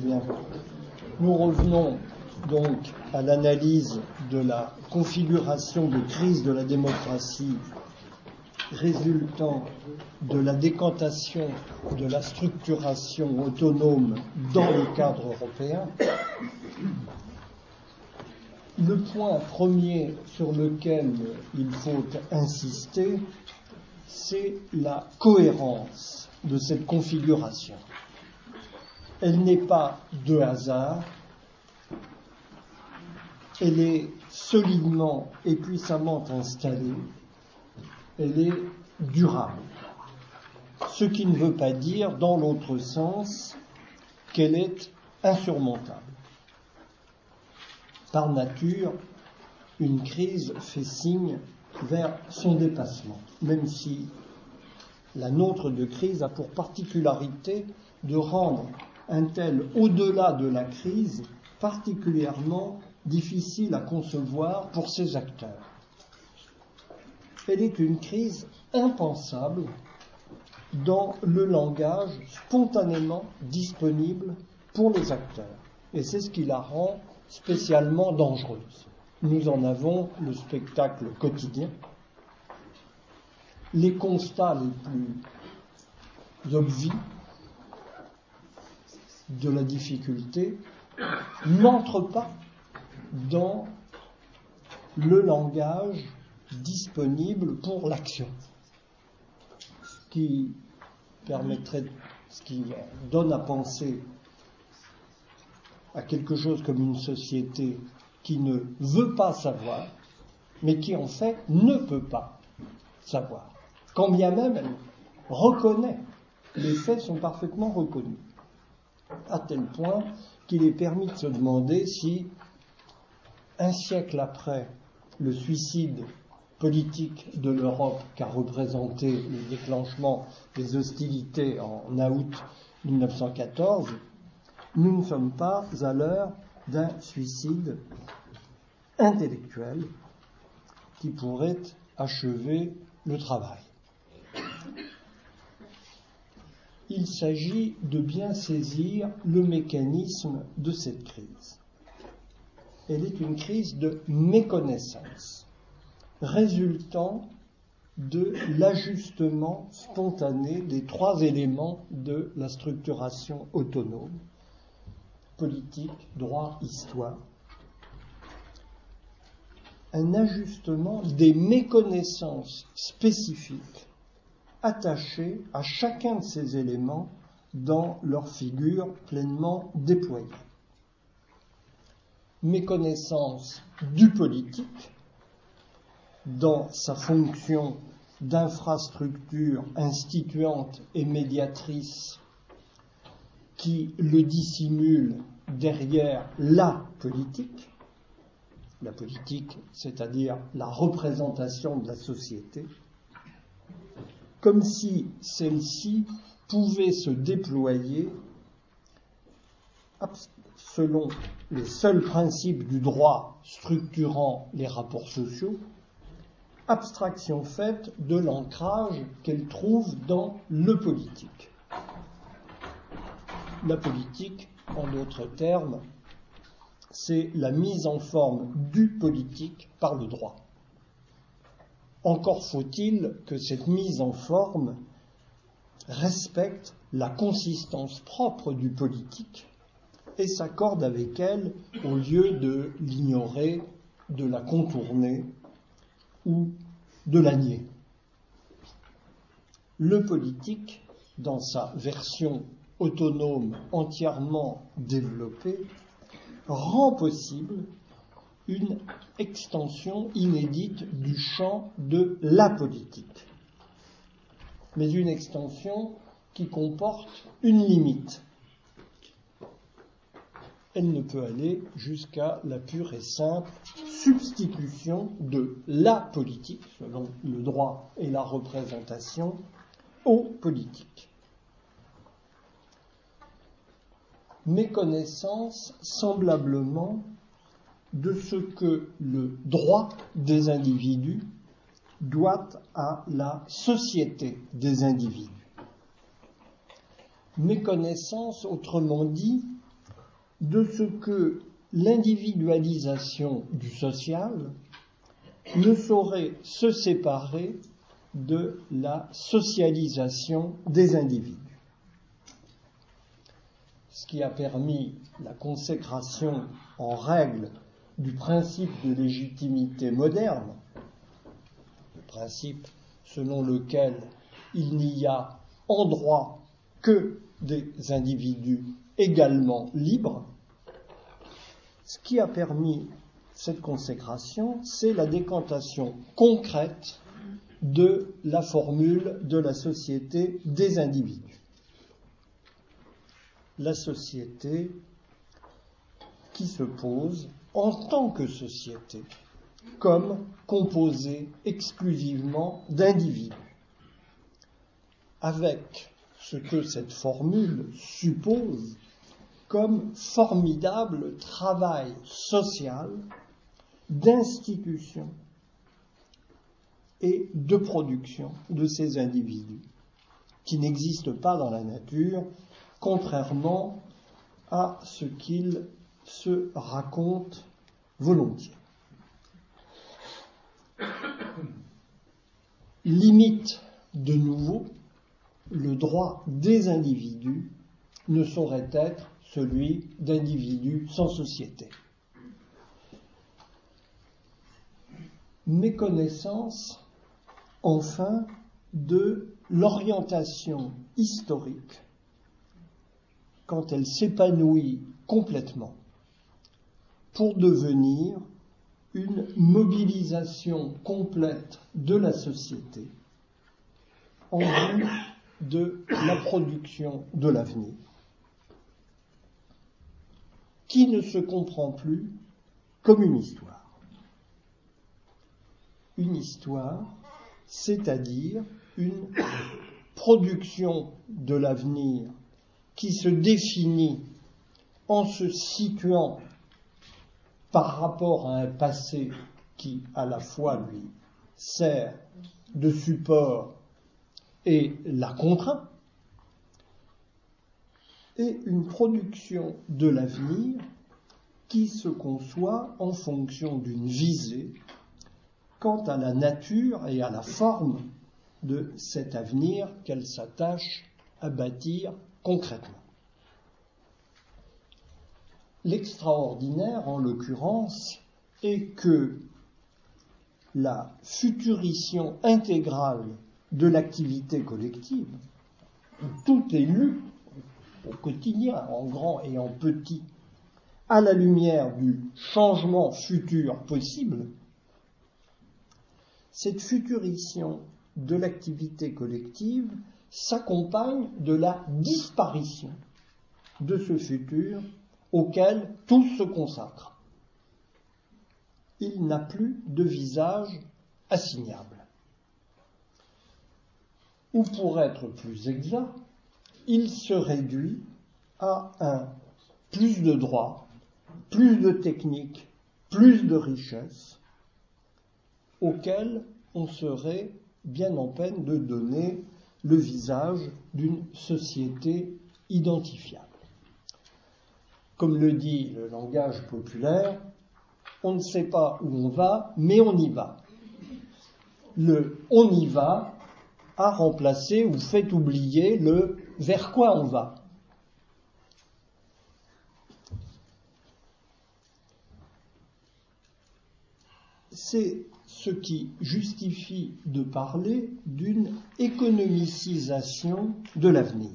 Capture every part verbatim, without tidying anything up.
Bien. Nous revenons donc à l'analyse de la configuration de crise de la démocratie résultant de la décantation de la structuration autonome dans le cadre européen. Le point premier sur lequel il faut insister, c'est la cohérence de cette configuration. Elle n'est pas de hasard, elle est solidement et puissamment installée, elle est durable. Ce qui ne veut pas dire, dans l'autre sens, qu'elle est insurmontable. Par nature, une crise fait signe vers son dépassement, même si la nôtre de crise a pour particularité de rendre un tel au-delà de la crise particulièrement difficile à concevoir pour ses acteurs. Elle est une crise impensable dans le langage spontanément disponible pour les acteurs. Et c'est ce qui la rend spécialement dangereuse. Nous en avons le spectacle quotidien. Les constats les plus obvis de la difficulté n'entrent pas dans le langage disponible pour l'action, ce qui permettrait, ce qui donne à penser à quelque chose comme une société qui ne veut pas savoir, mais qui en fait ne peut pas savoir. Quand bien même elle reconnaît, les faits sont parfaitement reconnus, à tel point qu'il est permis de se demander si, un siècle après le suicide politique de l'Europe qu'a représenté le déclenchement des hostilités en août dix-neuf cent quatorze, nous ne sommes pas à l'heure d'un suicide intellectuel qui pourrait achever le travail. Il s'agit de bien saisir le mécanisme de cette crise. Elle est une crise de méconnaissance, résultant de l'ajustement spontané des trois éléments de la structuration autonome: politique, droit, histoire. Un ajustement des méconnaissances spécifiques attachées à chacun de ces éléments dans leur figure pleinement déployée. Méconnaissance du politique dans sa fonction d'infrastructure instituante et médiatrice qui le dissimule derrière la politique, la politique, c'est-à-dire la représentation de la société, comme si celle-ci pouvait se déployer selon les seuls principes du droit structurant les rapports sociaux, abstraction faite de l'ancrage qu'elle trouve dans le politique. La politique, en d'autres termes, c'est la mise en forme du politique par le droit. Encore faut-il que cette mise en forme respecte la consistance propre du politique et s'accorde avec elle au lieu de l'ignorer, de la contourner ou de la nier. Le politique, dans sa version autonome entièrement développée, rend possible une extension inédite du champ de la politique, mais une extension qui comporte une limite. Elle ne peut aller jusqu'à la pure et simple substitution de la politique, selon le droit et la représentation, aux politiques. Méconnaissance semblablement de ce que le droit des individus doit à la société des individus. Méconnaissance, autrement dit, de ce que l'individualisation du social ne saurait se séparer de la socialisation des individus. Ce qui a permis la consécration en règle du principe de légitimité moderne, le principe selon lequel il n'y a en droit que des individus également libres, ce qui a permis cette consécration, c'est la décantation concrète de la formule de la société des individus. La société qui se pose en tant que société, comme composée exclusivement d'individus, avec ce que cette formule suppose comme formidable travail social d'institution et de production de ces individus, qui n'existent pas dans la nature, contrairement à ce qu'ils se racontent volontiers. Limite de nouveau, le droit des individus ne saurait être celui d'individus sans société. Méconnaissance, enfin, de l'orientation historique quand elle s'épanouit complètement pour devenir une mobilisation complète de la société en vue de la production de l'avenir, qui ne se comprend plus comme une histoire. Une histoire, c'est-à-dire une production de l'avenir qui se définit en se situant par rapport à un passé qui, à la fois, lui sert de support et la contraint, et une production de l'avenir qui se conçoit en fonction d'une visée quant à la nature et à la forme de cet avenir qu'elle s'attache à bâtir concrètement. L'extraordinaire, en l'occurrence, est que la futurition intégrale de l'activité collective, où tout est lu au quotidien, en grand et en petit, à la lumière du changement futur possible, cette futurition de l'activité collective s'accompagne de la disparition de ce futur auquel tout se consacre. Il n'a plus de visage assignable. Ou pour être plus exact, il se réduit à un plus de droits, plus de techniques, plus de richesses, auquel on serait bien en peine de donner le visage d'une société identifiable. Comme le dit le langage populaire, on ne sait pas où on va, mais on y va. Le « on y va » a remplacé ou fait oublier le « vers quoi on va ». C'est ce qui justifie de parler d'une économicisation de l'avenir.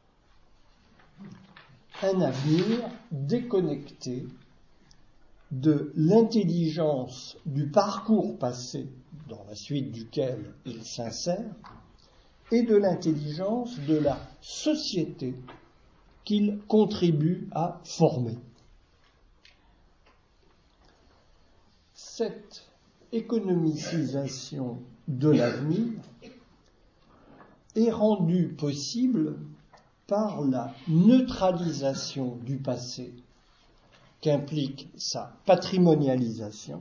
Un avenir déconnecté de l'intelligence du parcours passé, dans la suite duquel il s'insère, et de l'intelligence de la société qu'il contribue à former. Cette économicisation de l'avenir est rendue possible par la neutralisation du passé qu'implique sa patrimonialisation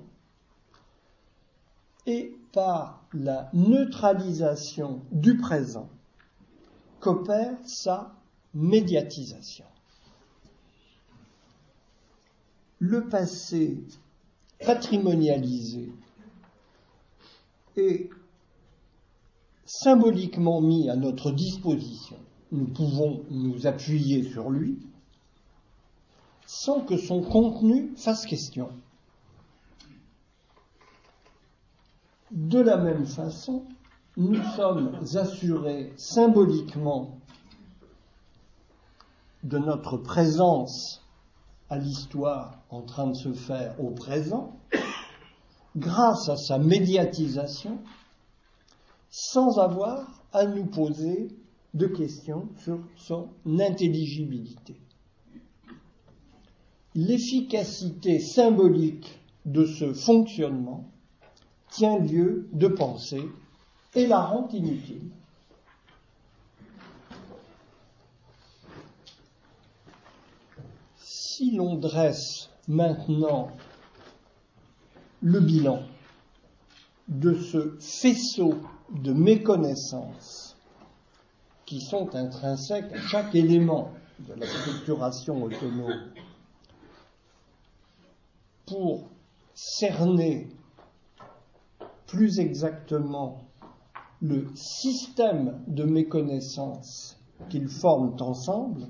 et par la neutralisation du présent qu'opère sa médiatisation. le passé patrimonialisé est symboliquement mis à notre disposition, nous pouvons nous appuyer sur lui sans que son contenu fasse question. De la même façon, nous sommes assurés symboliquement de notre présence à l'histoire en train de se faire au présent, grâce à sa médiatisation, sans avoir à nous poser de questions sur son intelligibilité. L'efficacité symbolique de ce fonctionnement tient lieu de pensée et la rend inutile. Si l'on dresse maintenant le bilan de ce faisceau de méconnaissances qui sont intrinsèques à chaque élément de la structuration autonome, pour cerner plus exactement le système de méconnaissances qu'ils forment ensemble,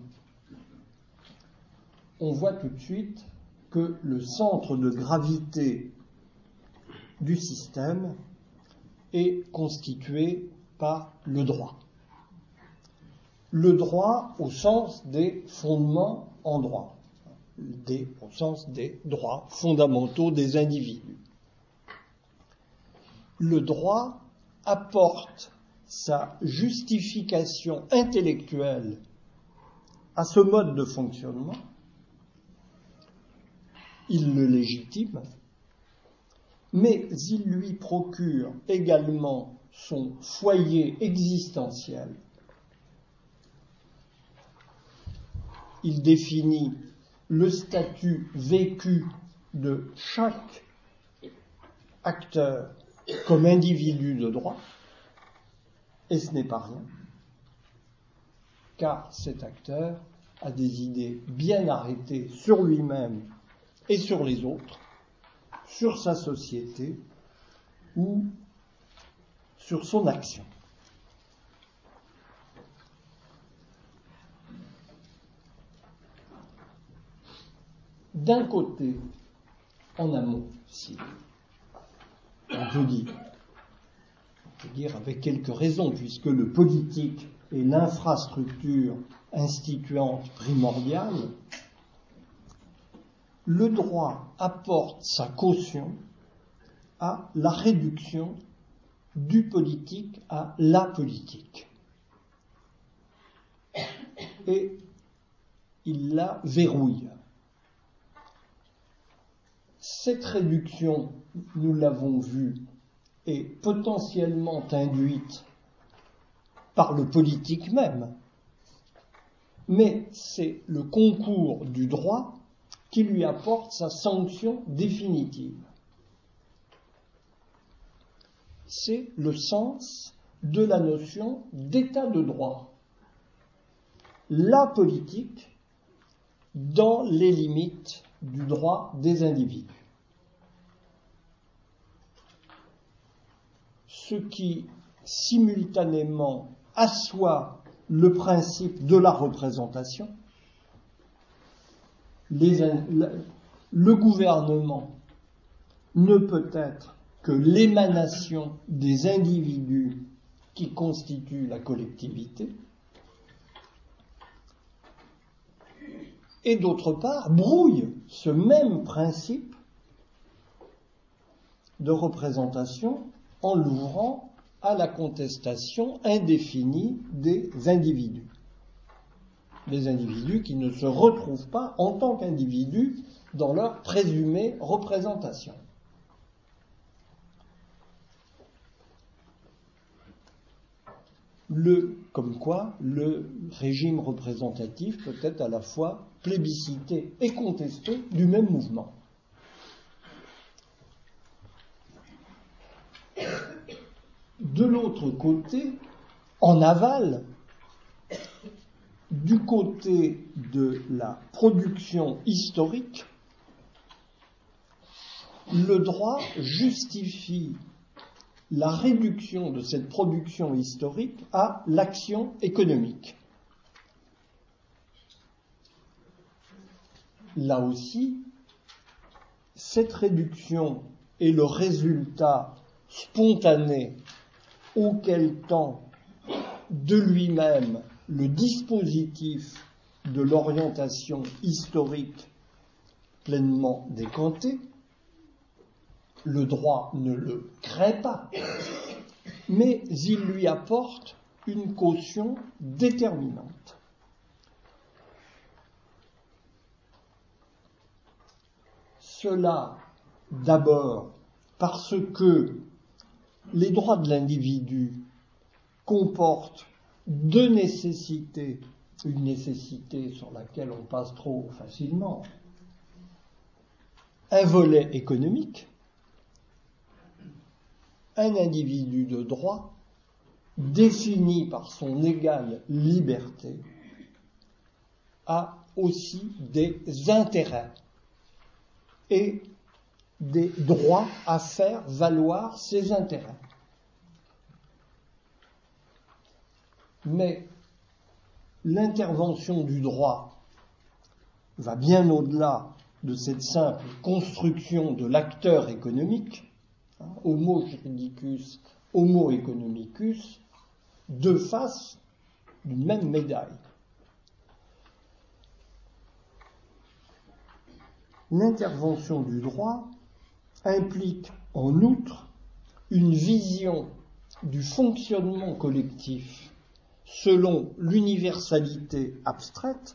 on voit tout de suite que le centre de gravité du système est constitué par le droit. Le droit au sens des fondements en droit, des, au sens des droits fondamentaux des individus. Le droit apporte sa justification intellectuelle à ce mode de fonctionnement, il le légitime, mais il lui procure également son foyer existentiel. Il définit le statut vécu de chaque acteur comme individu de droit, et ce n'est pas rien, car cet acteur a des idées bien arrêtées sur lui-même et sur les autres, sur sa société ou sur son action. D'un côté, en amont, si on peut dire, on peut dire avec quelques raisons, puisque le politique est l'infrastructure instituante primordiale, le droit apporte sa caution à la réduction du politique à la politique. Et il la verrouille. Cette réduction, nous l'avons vu, est potentiellement induite par le politique même, mais c'est le concours du droit qui lui apporte sa sanction définitive. C'est le sens de la notion d'état de droit. La politique dans les limites du droit des individus. Ce qui simultanément assoit le principe de la représentation. Les, le gouvernement ne peut être que l'émanation des individus qui constituent la collectivité, et d'autre part brouille ce même principe de représentation en l'ouvrant à la contestation indéfinie des individus. Les individus qui ne se retrouvent pas en tant qu'individus dans leur présumée représentation. Le, comme quoi le régime représentatif peut être à la fois plébiscité et contesté du même mouvement. De l'autre côté, en aval, du côté de la production historique, le droit justifie la réduction de cette production historique à l'action économique. Là aussi, cette réduction est le résultat spontané auquel tend de lui-même le dispositif de l'orientation historique pleinement décanté. Le droit ne le crée pas, mais il lui apporte une caution déterminante. Cela, d'abord, parce que les droits de l'individu comportent deux nécessités, une nécessité sur laquelle on passe trop facilement, un volet économique. Un individu de droit, défini par son égale liberté, a aussi des intérêts et des droits à faire valoir ses intérêts. Mais l'intervention du droit va bien au-delà de cette simple construction de l'acteur économique. Homo juridicus, homo economicus, deux faces d'une même médaille. L'intervention du droit implique en outre une vision du fonctionnement collectif selon l'universalité abstraite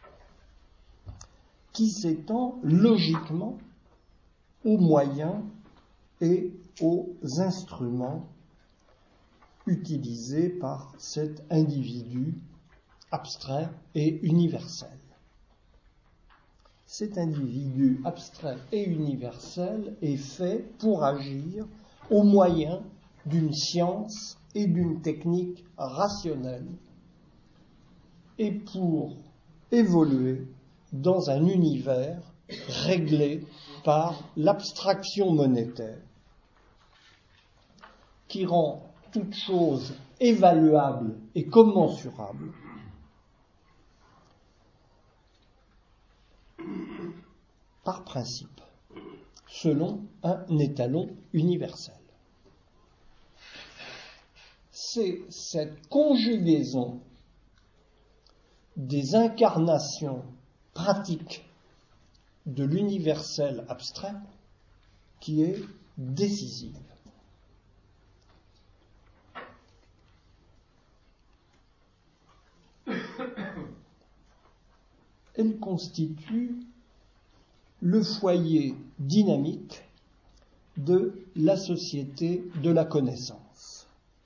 qui s'étend logiquement aux moyens et aux instruments utilisés par cet individu abstrait et universel. Cet individu abstrait et universel est fait pour agir au moyen d'une science et d'une technique rationnelle et pour évoluer dans un univers réglé par l'abstraction monétaire qui rend toute chose évaluable et commensurable par principe, selon un étalon universel. C'est cette conjugaison des incarnations pratiques de l'universel abstrait qui est décisive. Elle constitue le foyer dynamique de la société de la connaissance.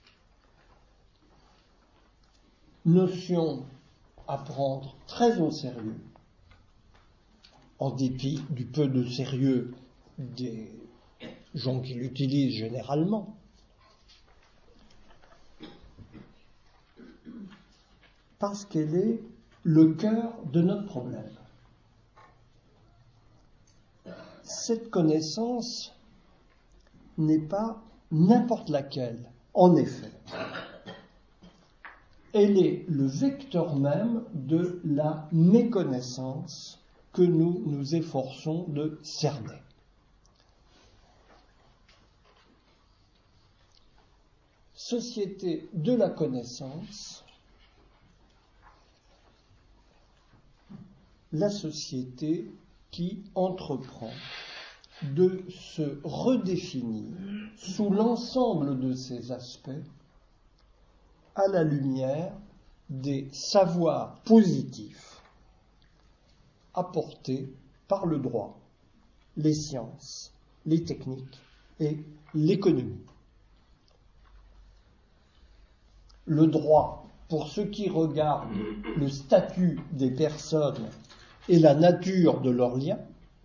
Notion à prendre très au sérieux, en dépit du peu de sérieux des gens qui l'utilisent généralement, parce qu'elle est le cœur de notre problème. Cette connaissance n'est pas n'importe laquelle, en effet. Elle est le vecteur même de la méconnaissance que nous nous efforçons de cerner. Société de la connaissance, la société qui entreprend de se redéfinir sous l'ensemble de ses aspects à la lumière des savoirs positifs apportés par le droit, les sciences, les techniques et l'économie. Le droit, pour ce qui regarde le statut des personnes et la nature de leurs liens,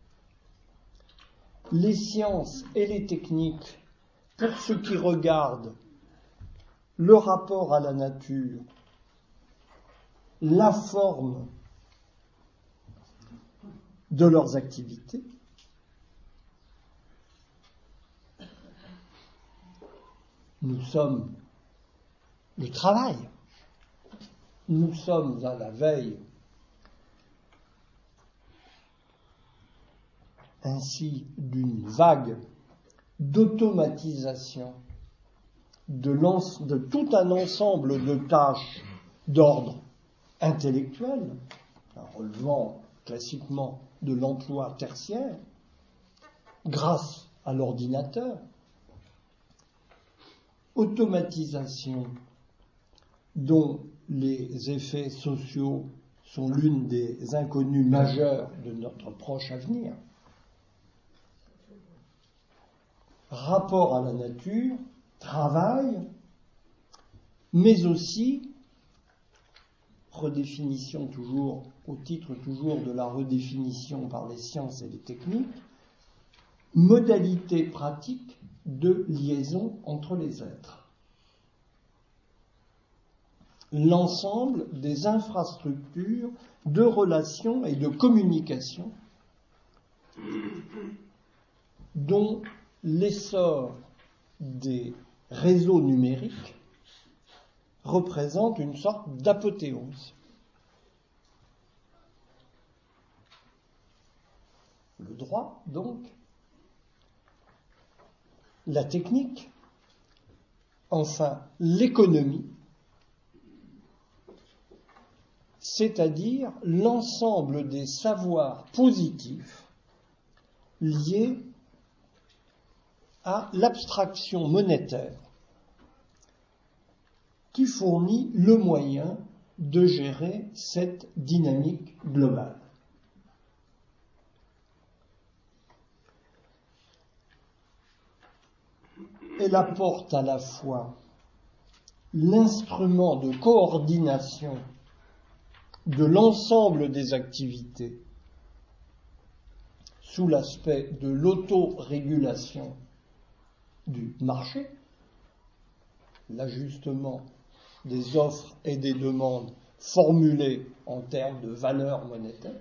les sciences et les techniques, pour ce qui regarde le rapport à la nature, la forme de leurs activités, nous sommes le travail. Nous sommes à la veille ainsi d'une vague d'automatisation de, de tout un ensemble de tâches d'ordre intellectuel, relevant classiquement de l'emploi tertiaire, grâce à l'ordinateur, automatisation dont les effets sociaux sont l'une des inconnues majeures de notre proche avenir, rapport à la nature, travail, mais aussi, redéfinition toujours, au titre toujours de la redéfinition par les sciences et les techniques, modalité pratique de liaison entre les êtres. L'ensemble des infrastructures de relations et de communication dont l'essor des réseaux numériques représente une sorte d'apothéose. Le droit, donc, la technique, enfin l'économie, c'est-à-dire l'ensemble des savoirs positifs liés à l'abstraction monétaire qui fournit le moyen de gérer cette dynamique globale. Elle apporte à la fois l'instrument de coordination de l'ensemble des activités sous l'aspect de l'autorégulation du marché, l'ajustement des offres et des demandes formulées en termes de valeur monétaire.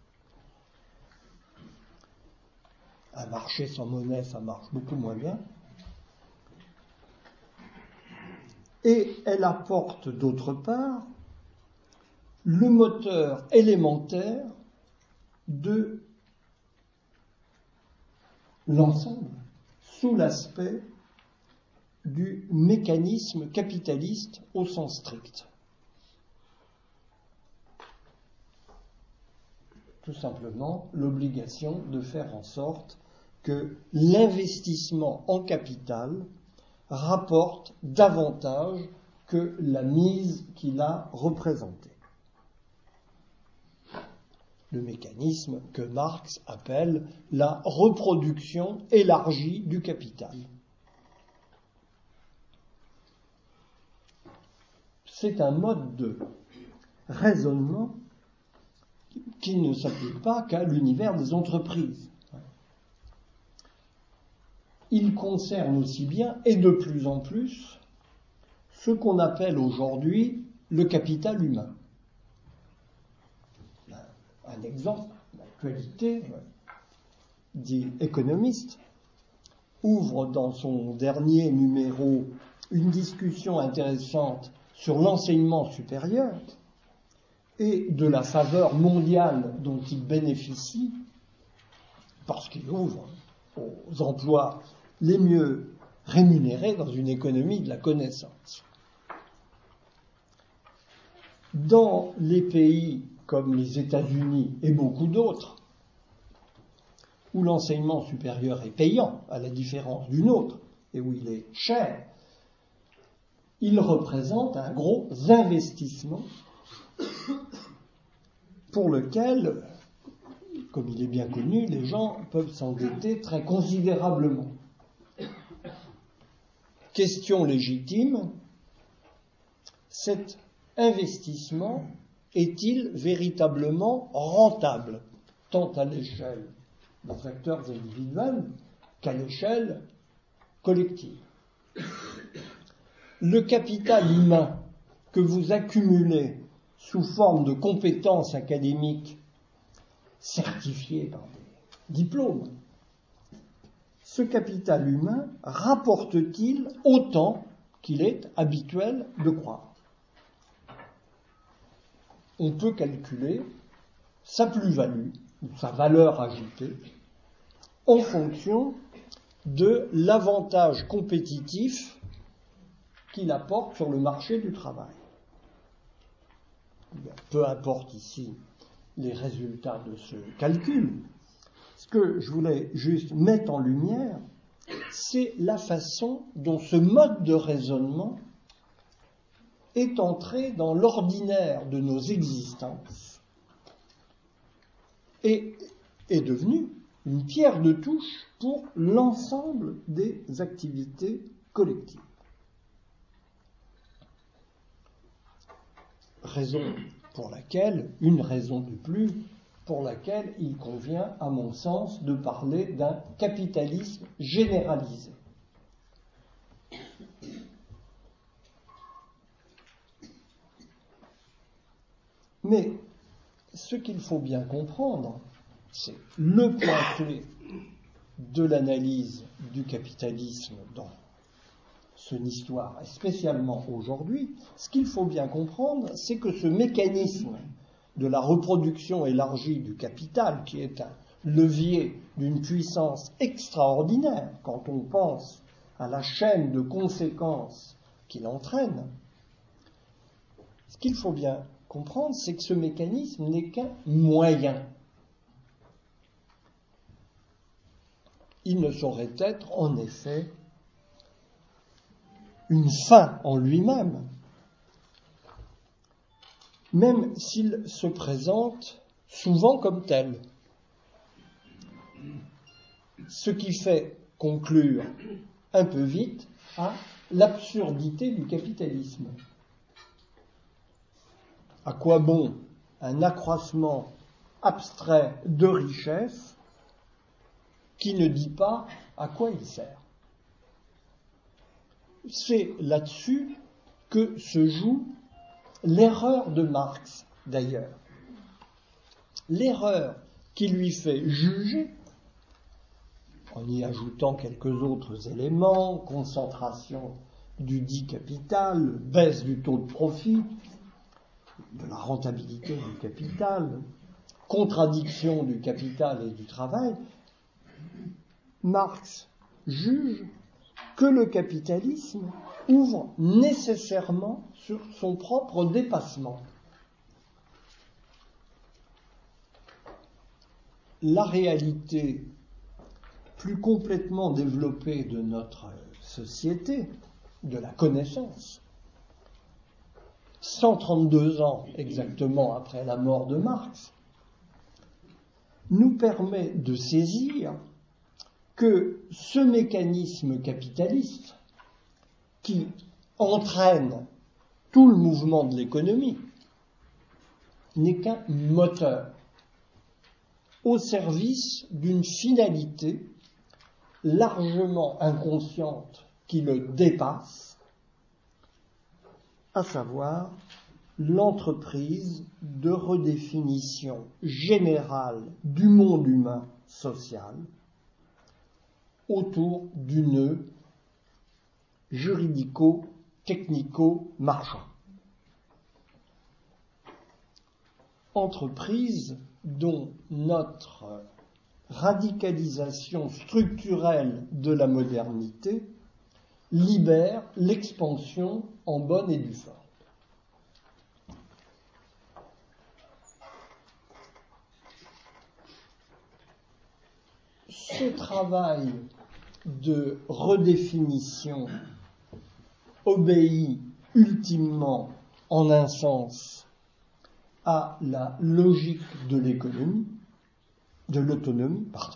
Un marché sans monnaie, ça marche beaucoup moins bien. Et elle apporte d'autre part le moteur élémentaire de l'ensemble sous l'aspect du mécanisme capitaliste au sens strict. Tout simplement l'obligation de faire en sorte que l'investissement en capital rapporte davantage que la mise qu'il a représentée. Le mécanisme que Marx appelle la reproduction élargie du capital. C'est un mode de raisonnement qui ne s'applique pas qu'à l'univers des entreprises. Il concerne aussi bien, et de plus en plus, ce qu'on appelle aujourd'hui le capital humain. Un exemple, l'actualité, dit Economist, ouvre dans son dernier numéro une discussion intéressante sur l'enseignement supérieur et de la faveur mondiale dont il bénéficie, parce qu'il ouvre aux emplois les mieux rémunérés dans une économie de la connaissance. Dans les pays comme les États-Unis et beaucoup d'autres, où l'enseignement supérieur est payant, à la différence du nôtre, et où il est cher, il représente un gros investissement pour lequel, comme il est bien connu, les gens peuvent s'endetter très considérablement. Question légitime, cet investissement est-il véritablement rentable, tant à l'échelle des acteurs individuels qu'à l'échelle collective? Le capital humain que vous accumulez sous forme de compétences académiques certifiées par des diplômes, ce capital humain rapporte-t-il autant qu'il est habituel de croire? On peut calculer sa plus-value, ou sa valeur ajoutée, en fonction de l'avantage compétitif qu'il apporte sur le marché du travail. Peu importe ici les résultats de ce calcul. Ce que je voulais juste mettre en lumière, c'est la façon dont ce mode de raisonnement est entré dans l'ordinaire de nos existences et est devenu une pierre de touche pour l'ensemble des activités collectives. Raison pour laquelle, une raison de plus, pour laquelle il convient, à mon sens, de parler d'un capitalisme généralisé. Mais ce qu'il faut bien comprendre, c'est le point clé de l'analyse du capitalisme dans son histoire, et spécialement aujourd'hui. Ce qu'il faut bien comprendre, c'est que ce mécanisme de la reproduction élargie du capital, qui est un levier d'une puissance extraordinaire quand on pense à la chaîne de conséquences qu'il entraîne, ce qu'il faut bien comprendre, c'est que ce mécanisme n'est qu'un moyen. Il ne saurait être, en effet, une fin en lui-même, même s'il se présente souvent comme tel. Ce qui fait conclure un peu vite à l'absurdité du capitalisme. À quoi bon un accroissement abstrait de richesse qui ne dit pas à quoi il sert? C'est là-dessus que se joue l'erreur de Marx, d'ailleurs. L'erreur qui lui fait juger, en y ajoutant quelques autres éléments, concentration du dit capital, baisse du taux de profit, de la rentabilité du capital, contradiction du capital et du travail, Marx juge que le capitalisme ouvre nécessairement sur son propre dépassement. La réalité plus complètement développée de notre société, de la connaissance, cent trente-deux ans exactement après la mort de Marx, nous permet de saisir que ce mécanisme capitaliste qui entraîne tout le mouvement de l'économie n'est qu'un moteur au service d'une finalité largement inconsciente qui le dépasse, à savoir l'entreprise de redéfinition générale du monde humain social autour du nœud juridico-technico-marchand. Entreprise dont notre radicalisation structurelle de la modernité libère l'expansion en bonne et due forme. Ce travail de redéfinition obéit ultimement, en un sens, à la logique de l'économie, de l'autonomie, pardon.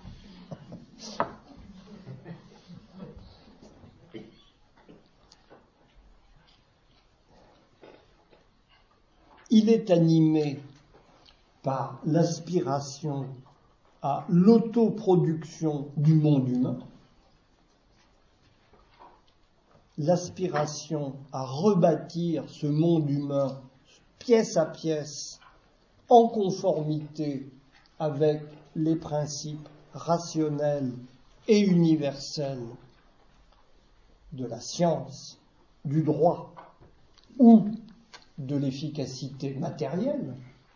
Il est animé par l'aspiration à l'autoproduction du monde humain, l'aspiration à rebâtir ce monde humain pièce à pièce en conformité avec les principes rationnels et universelle de la science, du droit ou de l'efficacité matérielle,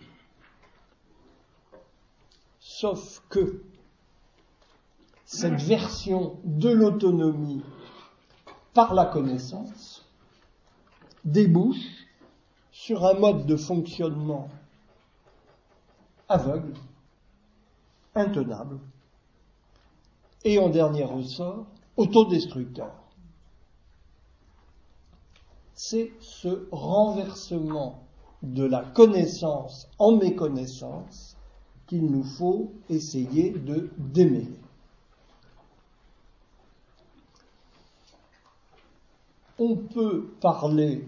sauf que cette version de l'autonomie par la connaissance débouche sur un mode de fonctionnement aveugle, intenable, et en dernier ressort, autodestructeur. C'est ce renversement de la connaissance en méconnaissance qu'il nous faut essayer de démêler. On peut parler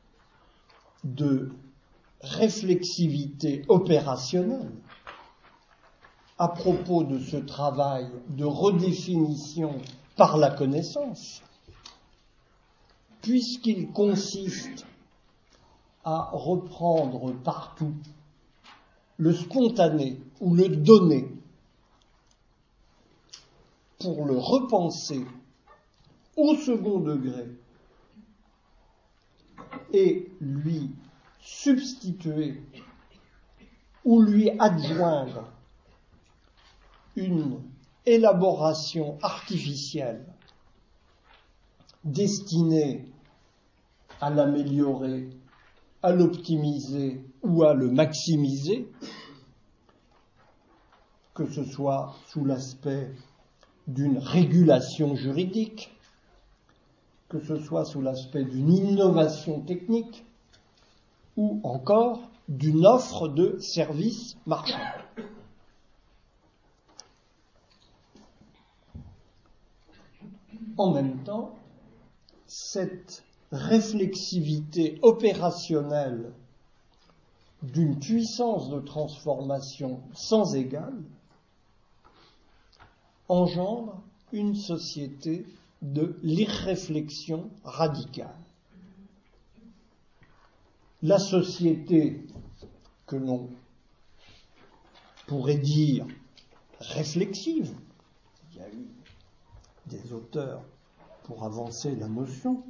de réflexivité opérationnelle à propos de ce travail de redéfinition par la connaissance, puisqu'il consiste à reprendre partout le spontané ou le donné pour le repenser au second degré et lui substituer ou lui adjoindre une élaboration artificielle destinée à l'améliorer, à l'optimiser ou à le maximiser, que ce soit sous l'aspect d'une régulation juridique, que ce soit sous l'aspect d'une innovation technique, ou encore d'une offre de services marchands. En même temps, cette réflexivité opérationnelle d'une puissance de transformation sans égale engendre une société de l'irréflexion radicale. La société que l'on pourrait dire réflexive, il y a eu des auteurs pour avancer la notion,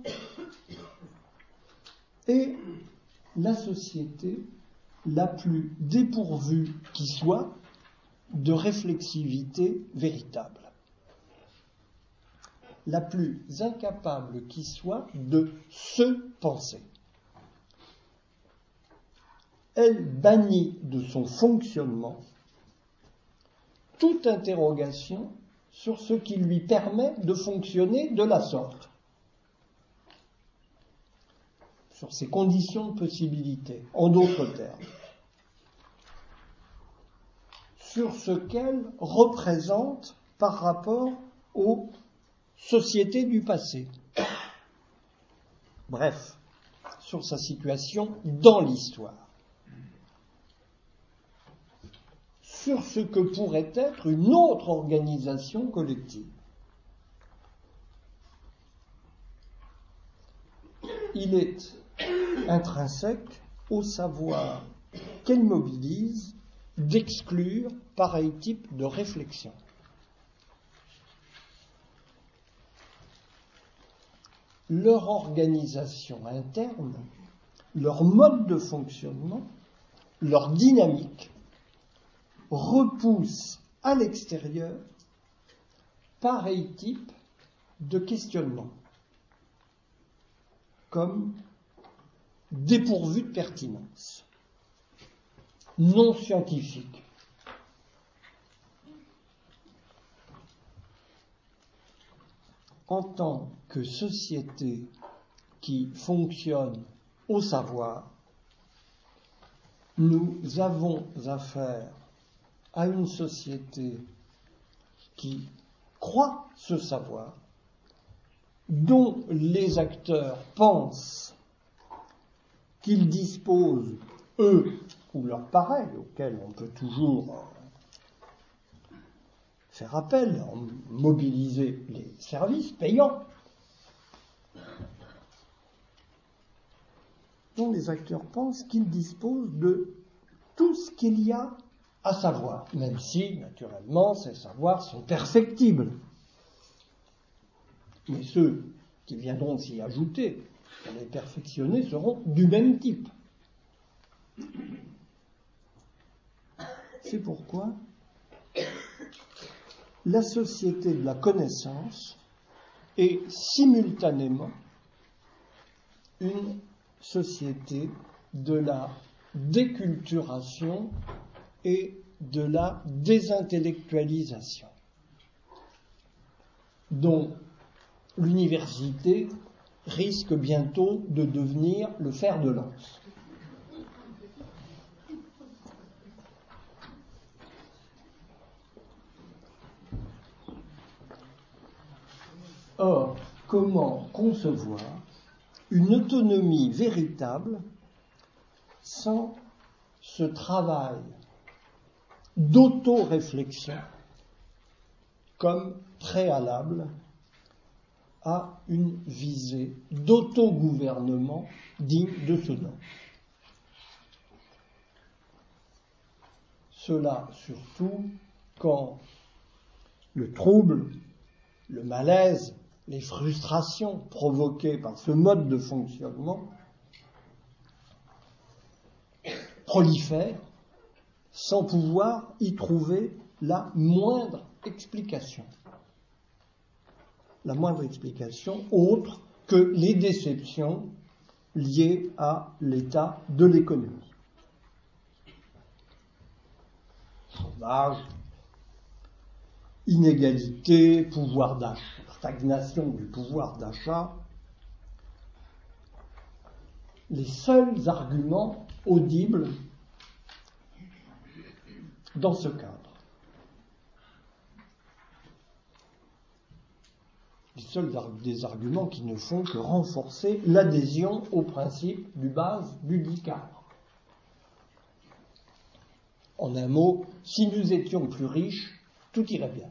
est la société la plus dépourvue qui soit de réflexivité véritable, la plus incapable qui soit de se penser. Elle bannit de son fonctionnement toute interrogation sur ce qui lui permet de fonctionner de la sorte, sur ses conditions de possibilité, en d'autres termes, sur ce qu'elle représente par rapport aux sociétés du passé. Bref, sur sa situation dans l'histoire. Sur ce que pourrait être une autre organisation collective. Il est intrinsèque au savoir qu'elle mobilise d'exclure pareil type de réflexion. Leur organisation interne, leur mode de fonctionnement, leur dynamique repousse à l'extérieur pareil type de questionnement, comme dépourvu de pertinence, non scientifique. En tant que société qui fonctionne au savoir, nous avons affaire à une société qui croit ce savoir, dont les acteurs pensent qu'ils disposent, eux ou leurs pareils, auxquels on peut toujours faire appel, mobiliser les services payants, dont les acteurs pensent qu'ils disposent de tout ce qu'il y a à savoir, même si, naturellement, ces savoirs sont perfectibles. Mais ceux qui viendront s'y ajouter, pour les perfectionner, seront du même type. C'est pourquoi la société de la connaissance est simultanément une société de la déculturation et de la désintellectualisation, dont l'université risque bientôt de devenir le fer de lance. Or, comment concevoir une autonomie véritable sans ce travail d'auto-réflexion comme préalable à une visée d'autogouvernement digne de ce nom. Cela surtout quand le trouble, le malaise, les frustrations provoquées par ce mode de fonctionnement prolifèrent sans pouvoir y trouver la moindre explication. La moindre explication autre que les déceptions liées à l'état de l'économie. Chômage, inégalité, pouvoir d'achat, stagnation du pouvoir d'achat, les seuls arguments audibles dans ce cadre. Les seuls des arguments qui ne font que renforcer l'adhésion au principe du base du dicard. En un mot, si nous étions plus riches, tout irait bien.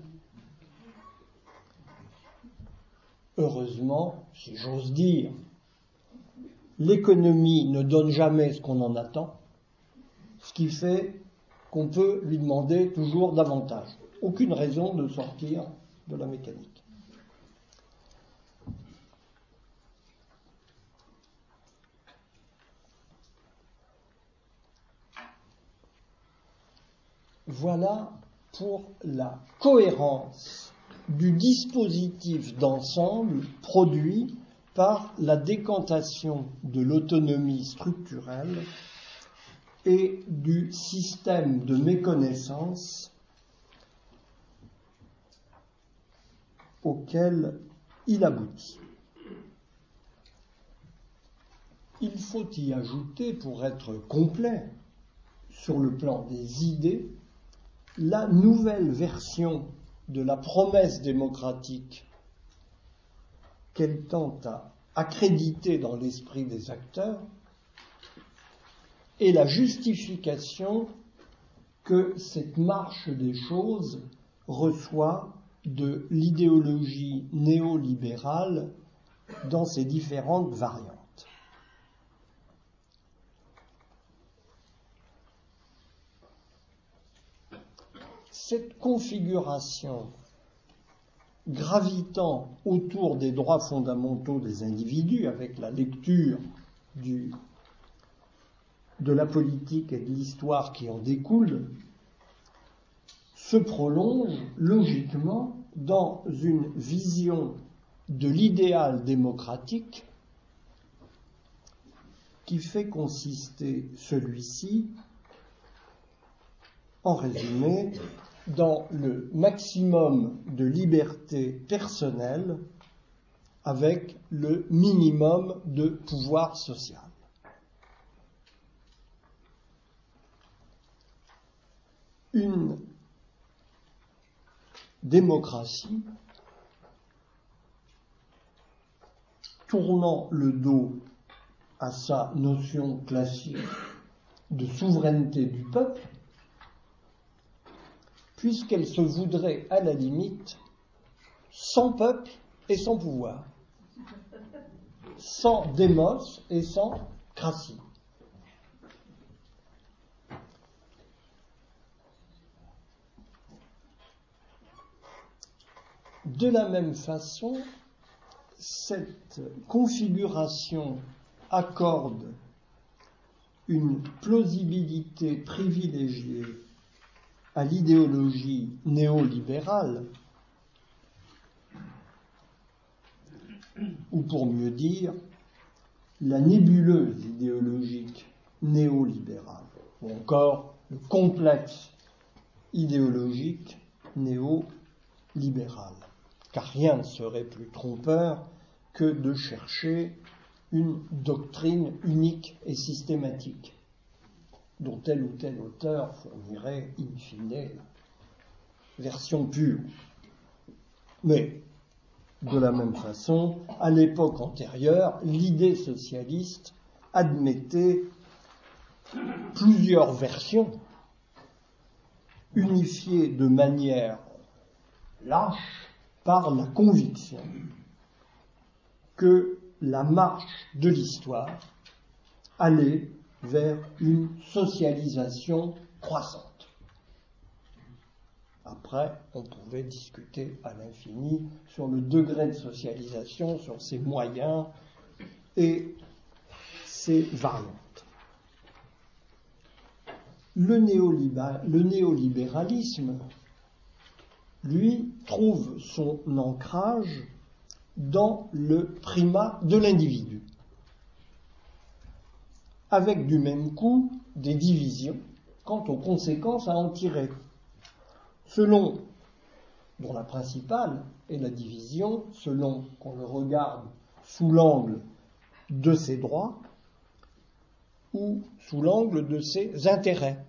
Heureusement, si j'ose dire, l'économie ne donne jamais ce qu'on en attend, ce qui fait qu'on peut lui demander toujours davantage. Aucune raison de sortir de la mécanique. Voilà pour la cohérence du dispositif d'ensemble produit par la décantation de l'autonomie structurelle et du système de méconnaissance auquel il aboutit. Il faut y ajouter, pour être complet sur le plan des idées, la nouvelle version de la promesse démocratique qu'elle tente à accréditer dans l'esprit des acteurs et la justification que cette marche des choses reçoit de l'idéologie néolibérale dans ses différentes variantes. Cette configuration gravitant autour des droits fondamentaux des individus, avec la lecture du, de la politique et de l'histoire qui en découle, se prolonge logiquement dans une vision de l'idéal démocratique qui fait consister celui-ci, en résumé, dans le maximum de liberté personnelle avec le minimum de pouvoir social. Une démocratie tournant le dos à sa notion classique de souveraineté du peuple, puisqu'elle se voudrait, à la limite, sans peuple et sans pouvoir, sans démos et sans cratie. De la même façon, cette configuration accorde une plausibilité privilégiée à l'idéologie néolibérale, ou pour mieux dire, la nébuleuse idéologique néolibérale, ou encore le complexe idéologique néolibéral. Car rien ne serait plus trompeur que de chercher une doctrine unique et systématique, dont tel ou tel auteur fournirait in fine version pure. Mais, de la même façon, à l'époque antérieure, l'idée socialiste admettait plusieurs versions, unifiées de manière lâche par la conviction que la marche de l'histoire allait vers une socialisation croissante. Après, on pouvait discuter à l'infini sur le degré de socialisation, sur ses moyens et ses variantes. Le, néolibéral, le néolibéralisme, lui, trouve son ancrage dans le primat de l'individu, avec du même coup des divisions quant aux conséquences à en tirer, selon, dont la principale est la division, selon qu'on le regarde sous l'angle de ses droits ou sous l'angle de ses intérêts.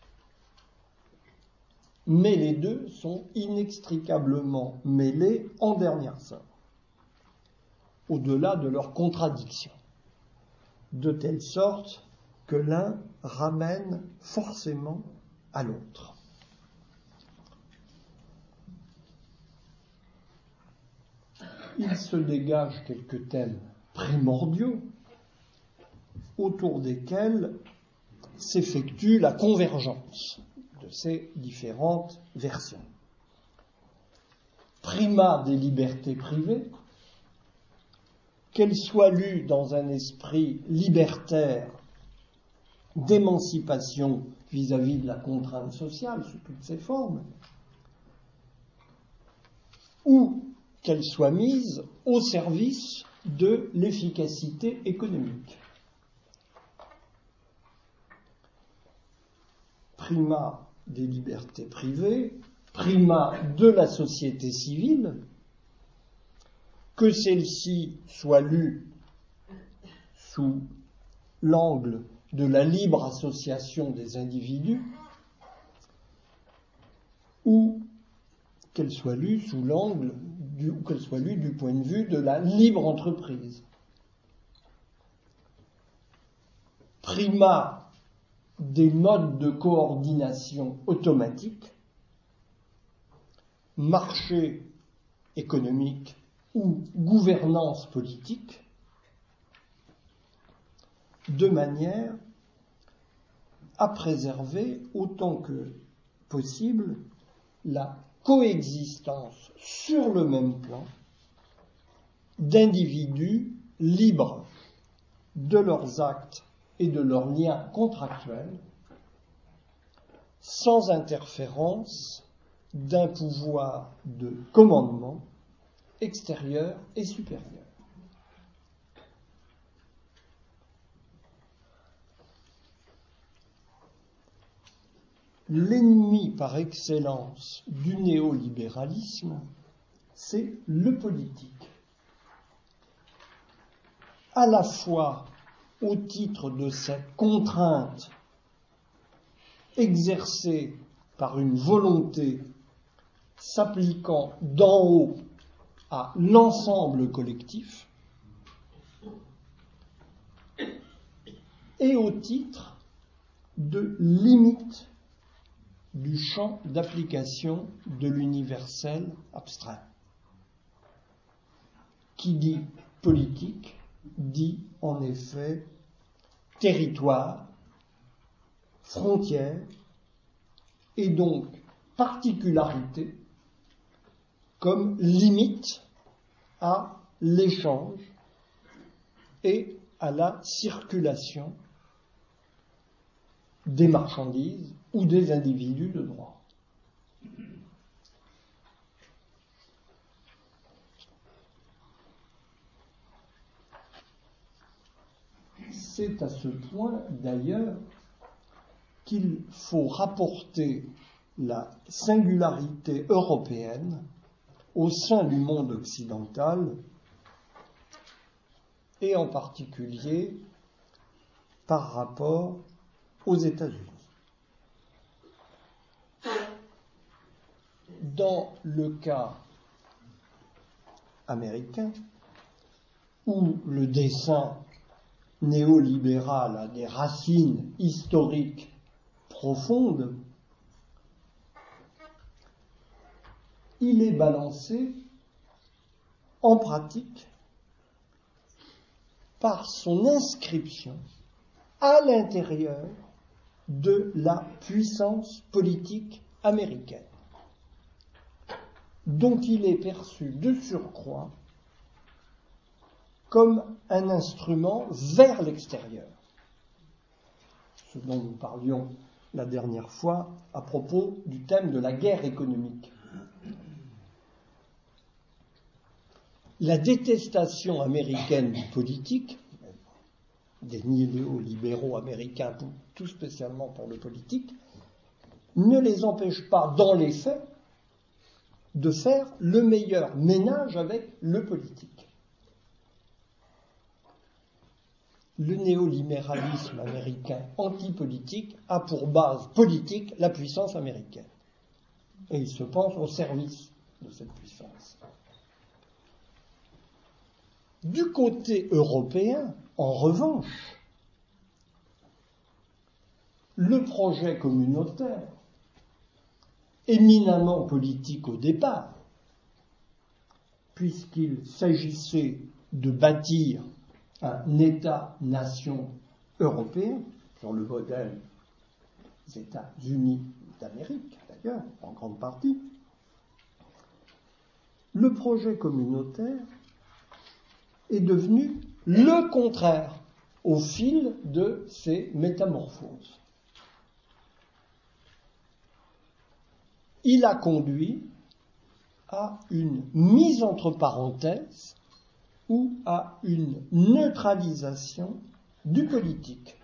Mais les deux sont inextricablement mêlés en dernière somme, au-delà de leurs contradictions, de telle sorte que l'un ramène forcément à l'autre. Il se dégage quelques thèmes primordiaux autour desquels s'effectue la convergence de ces différentes versions. Primat des libertés privées, qu'elles soient lues dans un esprit libertaire d'émancipation vis-à-vis de la contrainte sociale sous toutes ses formes, ou qu'elles soient mises au service de l'efficacité économique. Primat des libertés privées, primat de la société civile, que celle-ci soit lue sous l'angle de la libre association des individus, ou qu'elle soit lue sous l'angle du, ou qu'elle soit lue du point de vue de la libre entreprise. Primat des modes de coordination automatique, marché économique ou gouvernance politique, de manière à préserver autant que possible la coexistence sur le même plan d'individus libres de leurs actes et de leurs liens contractuels, sans interférence d'un pouvoir de commandement extérieur et supérieur. L'ennemi par excellence du néolibéralisme, c'est le politique. À la fois au titre de cette contrainte exercée par une volonté s'appliquant d'en haut à l'ensemble collectif, et au titre de limite du champ d'application de l'universel abstrait. Qui dit politique dit en effet territoire, frontière, et donc particularité comme limite à l'échange et à la circulation des marchandises ou des individus de droit. C'est à ce point, d'ailleurs, qu'il faut rapporter la singularité européenne au sein du monde occidental, et en particulier par rapport aux États-Unis. Dans le cas américain, où le dessein néolibéral a des racines historiques profondes, il est balancé en pratique par son inscription à l'intérieur de la puissance politique américaine, dont il est perçu de surcroît comme un instrument vers l'extérieur, ce dont nous parlions la dernière fois à propos du thème de la guerre économique. La détestation américaine du politique, des néolibéraux américains, tout spécialement pour le politique, ne les empêche pas, dans les faits, de faire le meilleur ménage avec le politique. Le néolibéralisme américain antipolitique a pour base politique la puissance américaine. Et il se pense au service de cette puissance. Du côté européen, en revanche, le projet communautaire, éminemment politique au départ, puisqu'il s'agissait de bâtir un État-nation européen, sur le modèle des États-Unis d'Amérique, d'ailleurs, en grande partie, le projet communautaire est devenu le contraire au fil de ces métamorphoses. Il a conduit à une mise entre parenthèses ou à une neutralisation du politique,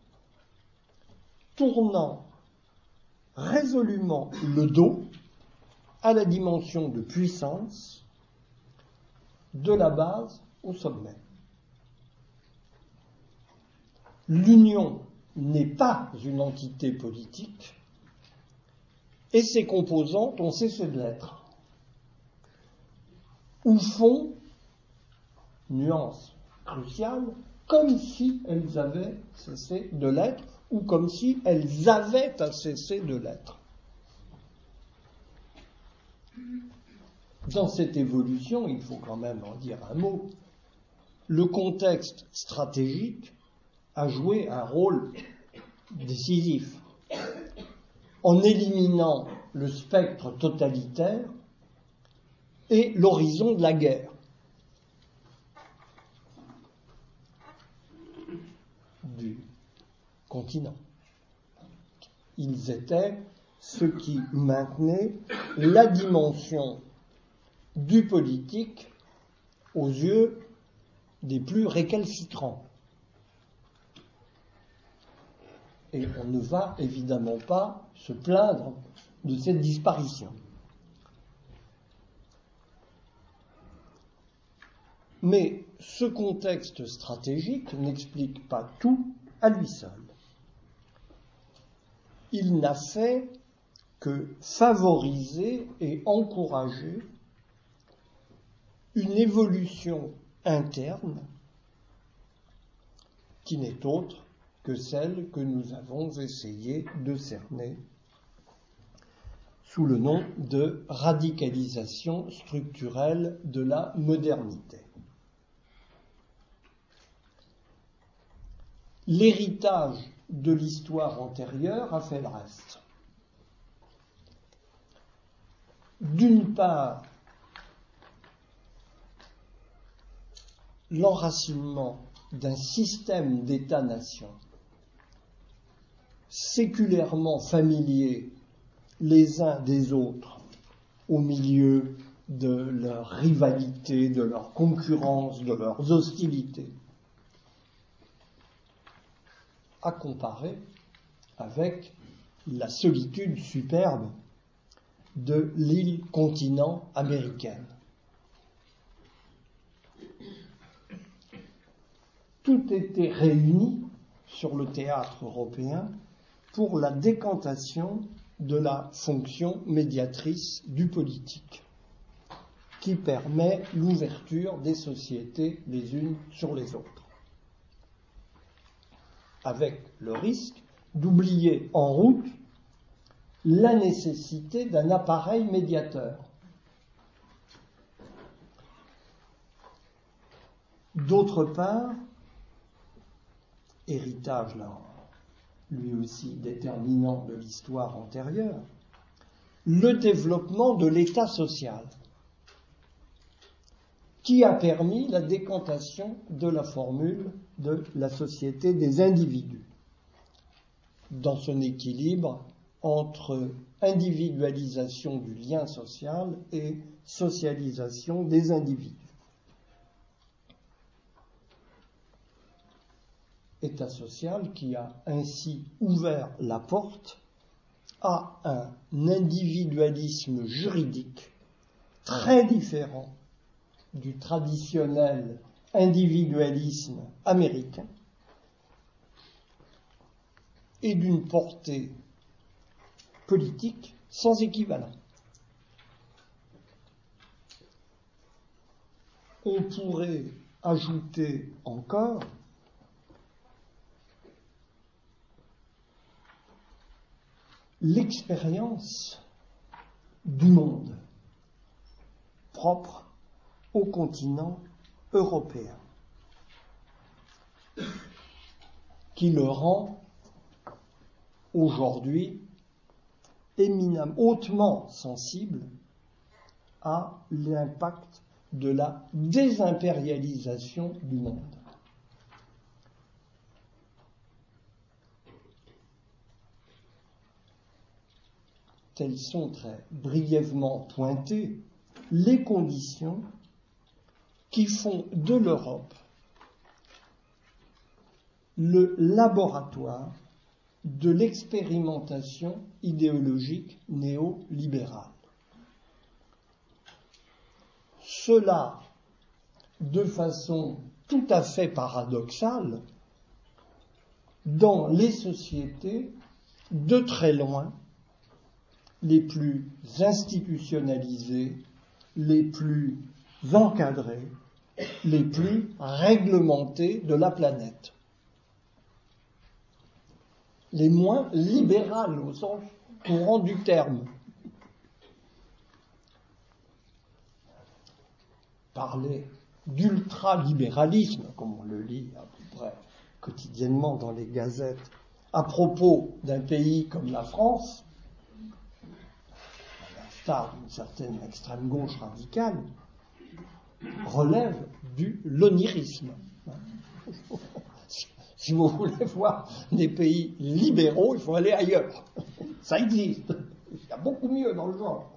tournant résolument le dos à la dimension de puissance de la base au sommet. L'Union n'est pas une entité politique et ses composantes ont cessé de l'être. Ou font, nuance cruciale, comme si elles avaient cessé de l'être ou comme si elles avaient à cesser de l'être. Dans cette évolution, il faut quand même en dire un mot, le contexte stratégique a joué un rôle décisif en éliminant le spectre totalitaire et l'horizon de la guerre. Du continent. Ils étaient ceux qui maintenaient la dimension du politique aux yeux des plus récalcitrants. Et on ne va évidemment pas se plaindre de cette disparition. Mais ce contexte stratégique n'explique pas tout à lui seul. Il n'a fait que favoriser et encourager une évolution interne qui n'est autre que celle que nous avons essayé de cerner sous le nom de radicalisation structurelle de la modernité. L'héritage de l'histoire antérieure a fait le reste. D'une part, l'enracinement d'un système d'État-nation séculairement familiers les uns des autres au milieu de leur rivalité, de leur concurrence, de leurs hostilités, à comparer avec la solitude superbe de l'île-continent américaine. Tout était réuni sur le théâtre européen pour la décantation de la fonction médiatrice du politique, qui permet l'ouverture des sociétés les unes sur les autres, avec le risque d'oublier en route la nécessité d'un appareil médiateur. D'autre part, héritage là, lui aussi déterminant de l'histoire antérieure, le développement de l'État social, qui a permis la décantation de la formule de la société des individus, dans son équilibre entre individualisation du lien social et socialisation des individus. État social qui a ainsi ouvert la porte à un individualisme juridique très différent du traditionnel individualisme américain et d'une portée politique sans équivalent. On pourrait ajouter encore l'expérience du monde propre au continent européen, qui le rend aujourd'hui éminemment, hautement sensible à l'impact de la désimpérialisation du monde. Telles sont très brièvement pointées les conditions qui font de l'Europe le laboratoire de l'expérimentation idéologique néolibérale. Cela, de façon tout à fait paradoxale, dans les sociétés de très loin les plus institutionnalisées, les plus encadrées, les plus réglementées de la planète. Les moins libérales au sens courant du terme. Parler d'ultralibéralisme, comme on le lit à peu près quotidiennement dans les gazettes, à propos d'un pays comme la France, d'une certaine extrême gauche radicale, relève du l'onirisme. Si vous voulez voir des pays libéraux, il faut aller ailleurs. Ça existe. Il y a beaucoup mieux dans le genre.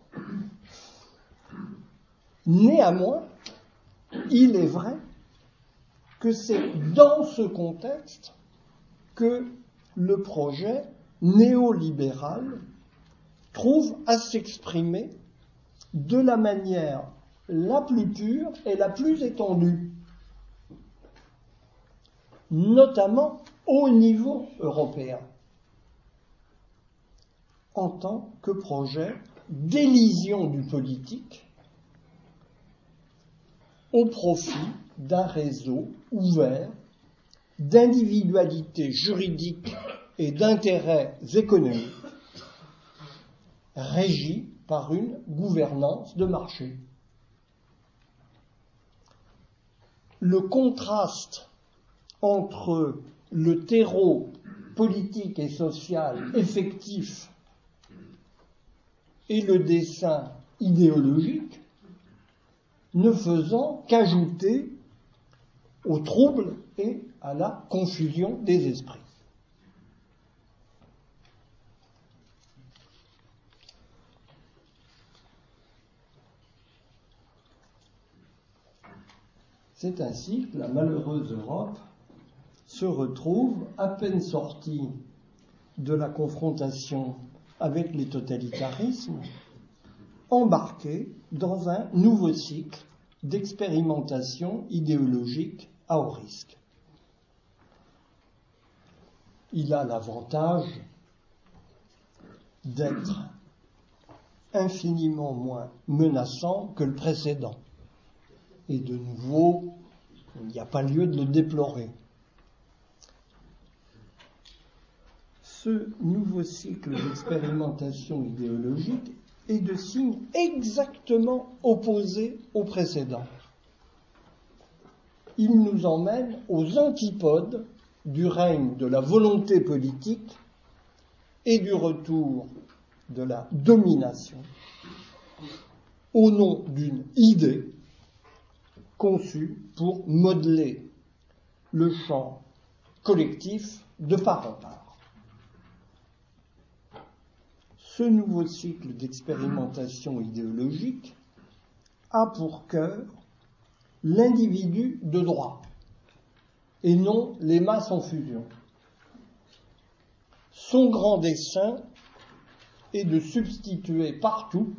Néanmoins, il est vrai que c'est dans ce contexte que le projet néolibéral trouve à s'exprimer de la manière la plus pure et la plus étendue, notamment au niveau européen, en tant que projet d'élision du politique au profit d'un réseau ouvert d'individualités juridiques et d'intérêts économiques régi par une gouvernance de marché. Le contraste entre le terreau politique et social effectif et le dessein idéologique ne faisant qu'ajouter au trouble et à la confusion des esprits. C'est ainsi que la malheureuse Europe se retrouve, à peine sortie de la confrontation avec les totalitarismes, embarquée dans un nouveau cycle d'expérimentation idéologique à haut risque. Il a l'avantage d'être infiniment moins menaçant que le précédent. Et de nouveau, il n'y a pas lieu de le déplorer. Ce nouveau cycle d'expérimentation idéologique est de signe exactement opposé au précédent. Il nous emmène aux antipodes du règne de la volonté politique et du retour de la domination au nom d'une idée conçue pour modeler le champ collectif de part en part. Ce nouveau cycle d'expérimentation idéologique a pour cœur l'individu de droit et non les masses en fusion. Son grand dessein est de substituer partout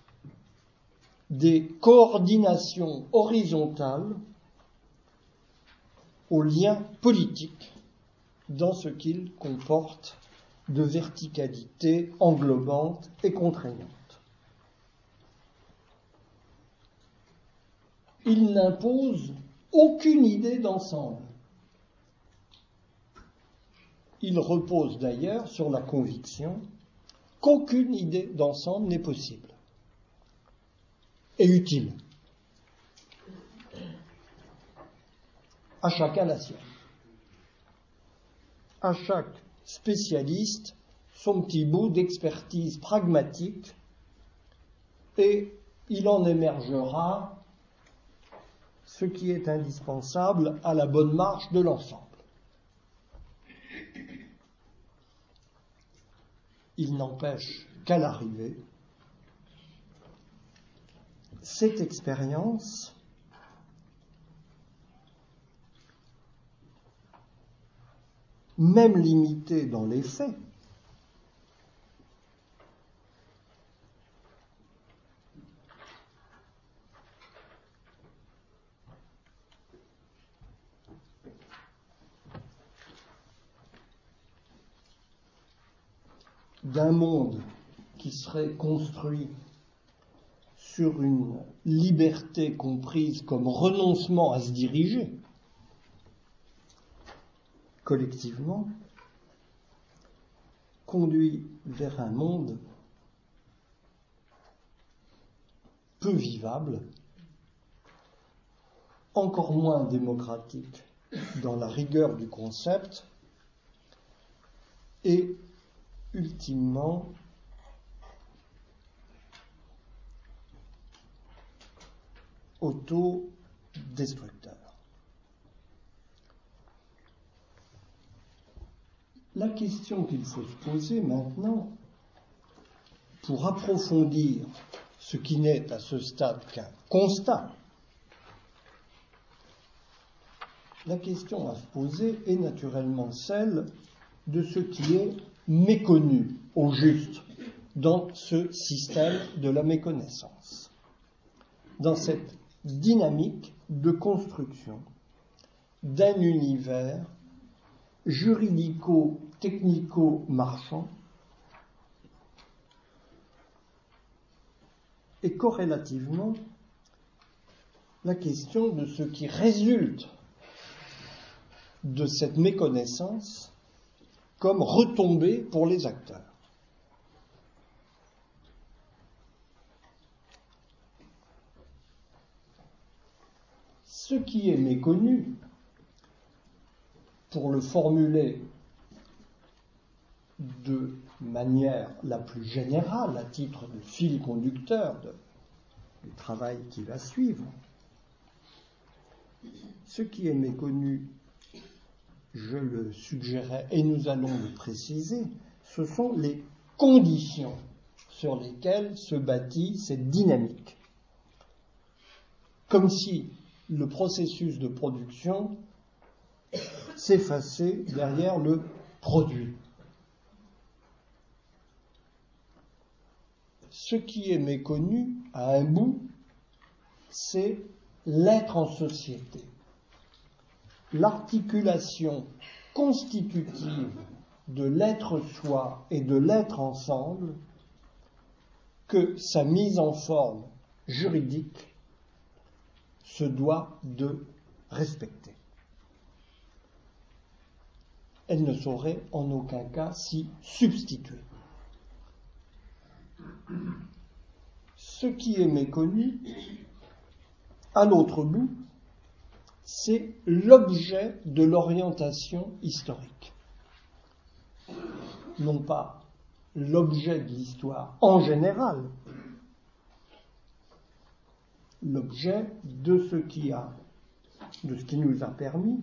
des coordinations horizontales aux liens politiques dans ce qu'il comporte de verticalité englobante et contraignante. Il n'impose aucune idée d'ensemble. Il repose d'ailleurs sur la conviction qu'aucune idée d'ensemble n'est possible et utile. À chacun la sienne. À chaque spécialiste son petit bout d'expertise pragmatique, et il en émergera ce qui est indispensable à la bonne marche de l'ensemble. Il n'empêche qu'à l'arrivée, cette expérience même limitée dans les faits, d'un monde qui serait construit sur une liberté comprise comme renoncement à se diriger collectivement, conduit vers un monde peu vivable, encore moins démocratique dans la rigueur du concept, et ultimement autodestructeur. La question qu'il faut se poser maintenant, pour approfondir ce qui n'est à ce stade qu'un constat, la question à se poser est naturellement celle de ce qui est méconnu au juste dans ce système de la méconnaissance, dans cette dynamique de construction d'un univers juridico-technico-marchand et corrélativement la question de ce qui résulte de cette méconnaissance comme retombée pour les acteurs. Ce qui est méconnu, pour le formuler de manière la plus générale, à titre de fil conducteur de, du travail qui va suivre, Ce qui est méconnu, je le suggérais et nous allons le préciser, ce sont les conditions sur lesquelles se bâtit cette dynamique. Comme si le processus de production s'effaçait derrière le produit. Ce qui est méconnu à un bout, c'est l'être en société. L'articulation constitutive de l'être soi et de l'être ensemble que sa mise en forme juridique se doit de respecter. Elle ne saurait en aucun cas s'y substituer. Ce qui est méconnu, à l'autre bout, c'est l'objet de l'orientation historique. Non pas l'objet de l'histoire en général, l'objet de ce qui a, de ce qui nous a permis,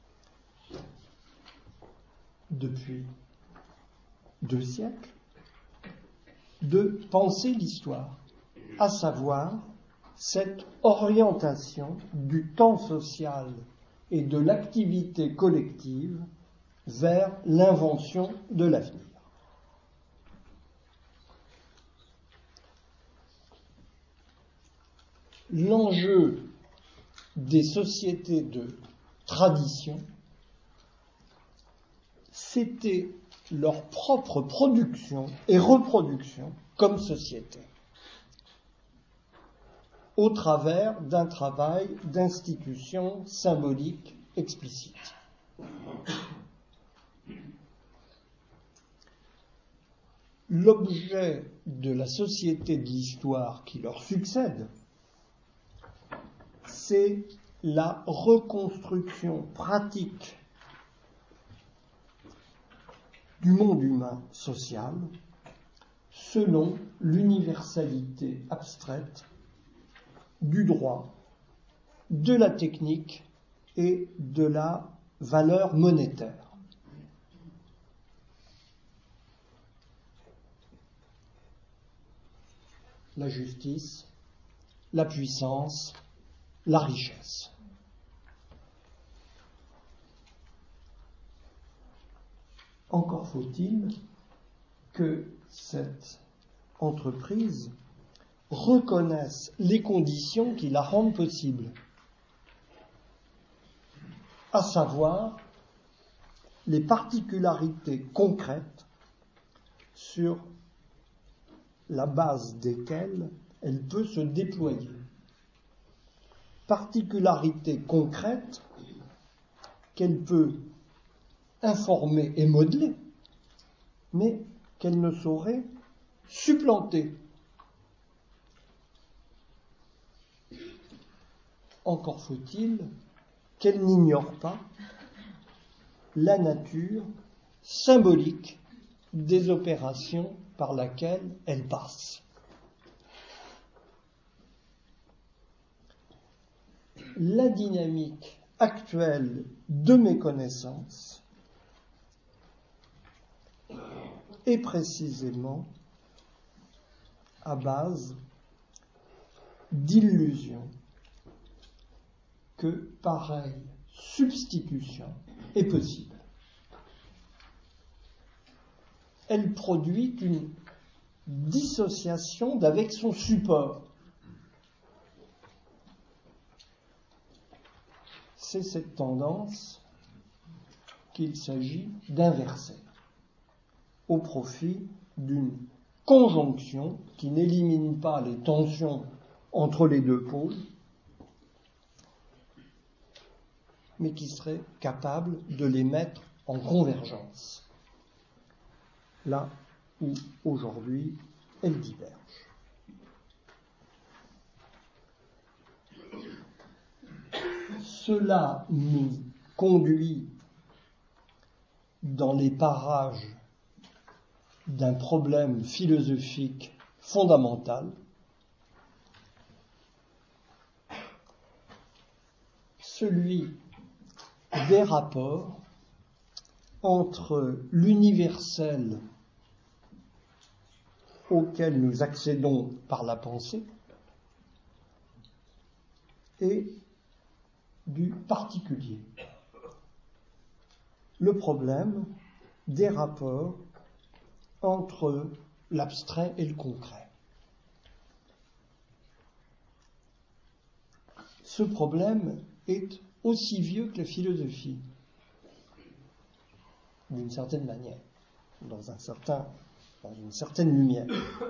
depuis deux siècles, de penser l'histoire, à savoir cette orientation du temps social et de l'activité collective vers l'invention de l'avenir. L'enjeu des sociétés de tradition, c'était leur propre production et reproduction comme société, au travers d'un travail d'institution symbolique explicite. L'objet de la société de l'histoire qui leur succède, c'est la reconstruction pratique du monde humain social selon l'universalité abstraite du droit, de la technique et de la valeur monétaire. La justice, la puissance, la richesse. Encore faut-il que cette entreprise reconnaisse les conditions qui la rendent possible, à savoir les particularités concrètes sur la base desquelles elle peut se déployer. Particularités concrètes qu'elle peut informer et modeler, mais qu'elle ne saurait supplanter. Encore faut-il qu'elle n'ignore pas la nature symbolique des opérations par laquelle elle passe. La dynamique actuelle de mes connaissances est précisément à base d'illusions que pareille substitution est possible. Elle produit une dissociation d'avec son support. C'est cette tendance qu'il s'agit d'inverser au profit d'une conjonction qui n'élimine pas les tensions entre les deux pôles, mais qui serait capable de les mettre en convergence, là où aujourd'hui elles divergent. Cela nous conduit dans les parages d'un problème philosophique fondamental, celui des rapports entre l'universel auquel nous accédons par la pensée et du particulier. Le problème des rapports entre l'abstrait et le concret. Ce problème est aussi vieux que la philosophie, d'une certaine manière, dans, un certain, dans une certaine lumière.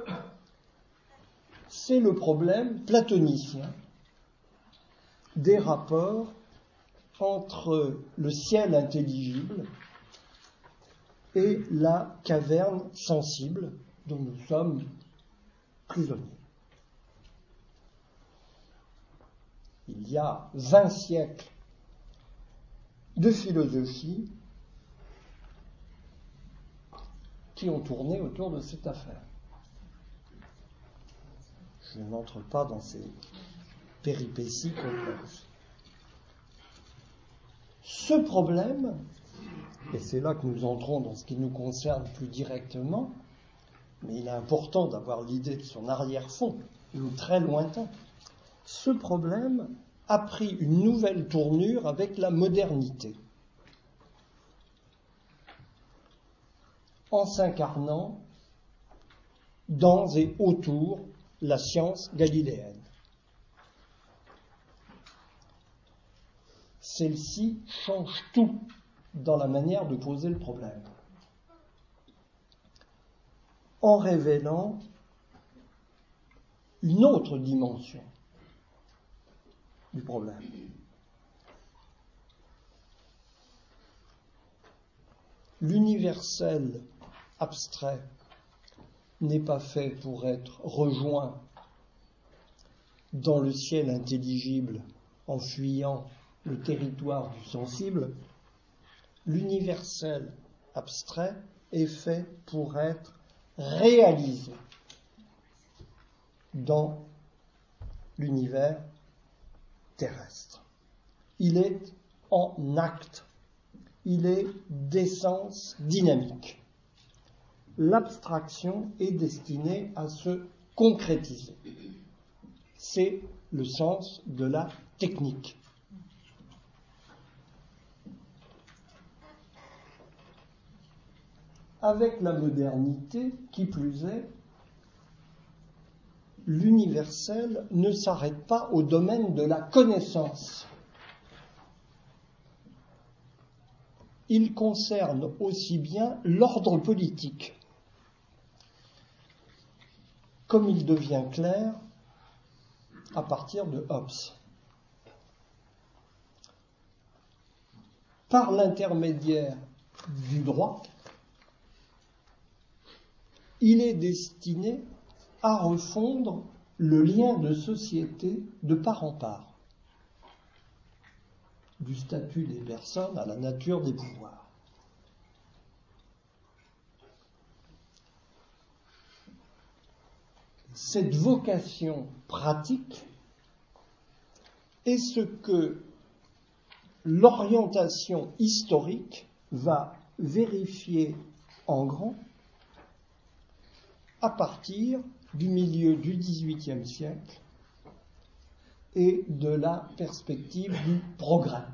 C'est le problème platonicien des rapports entre le ciel intelligible et la caverne sensible dont nous sommes prisonniers. Il y a vingt siècles de philosophie qui ont tourné autour de cette affaire. Je n'entre pas dans ces péripéties complexes. Ce problème, et c'est là que nous entrons dans ce qui nous concerne plus directement, mais il est important d'avoir l'idée de son arrière-fond, très lointain. Ce problème a pris une nouvelle tournure avec la modernité, en s'incarnant dans et autour la science galiléenne. Celle-ci change tout dans la manière de poser le problème, en révélant une autre dimension du problème. L'universel abstrait n'est pas fait pour être rejoint dans le ciel intelligible en fuyant le territoire du sensible. L'universel abstrait est fait pour être réalisé dans l'univers terrestre. Il est en acte, il est d'essence dynamique. L'abstraction est destinée à se concrétiser. C'est le sens de la technique. Avec la modernité, qui plus est, l'universel ne s'arrête pas au domaine de la connaissance. Il concerne aussi bien l'ordre politique, comme il devient clair à partir de Hobbes. Par l'intermédiaire du droit, il est destiné à refondre le lien de société de part en part, du statut des personnes à la nature des pouvoirs. Cette vocation pratique est ce que l'orientation historique va vérifier en grand à partir du milieu du dix-huitième siècle et de la perspective du progrès.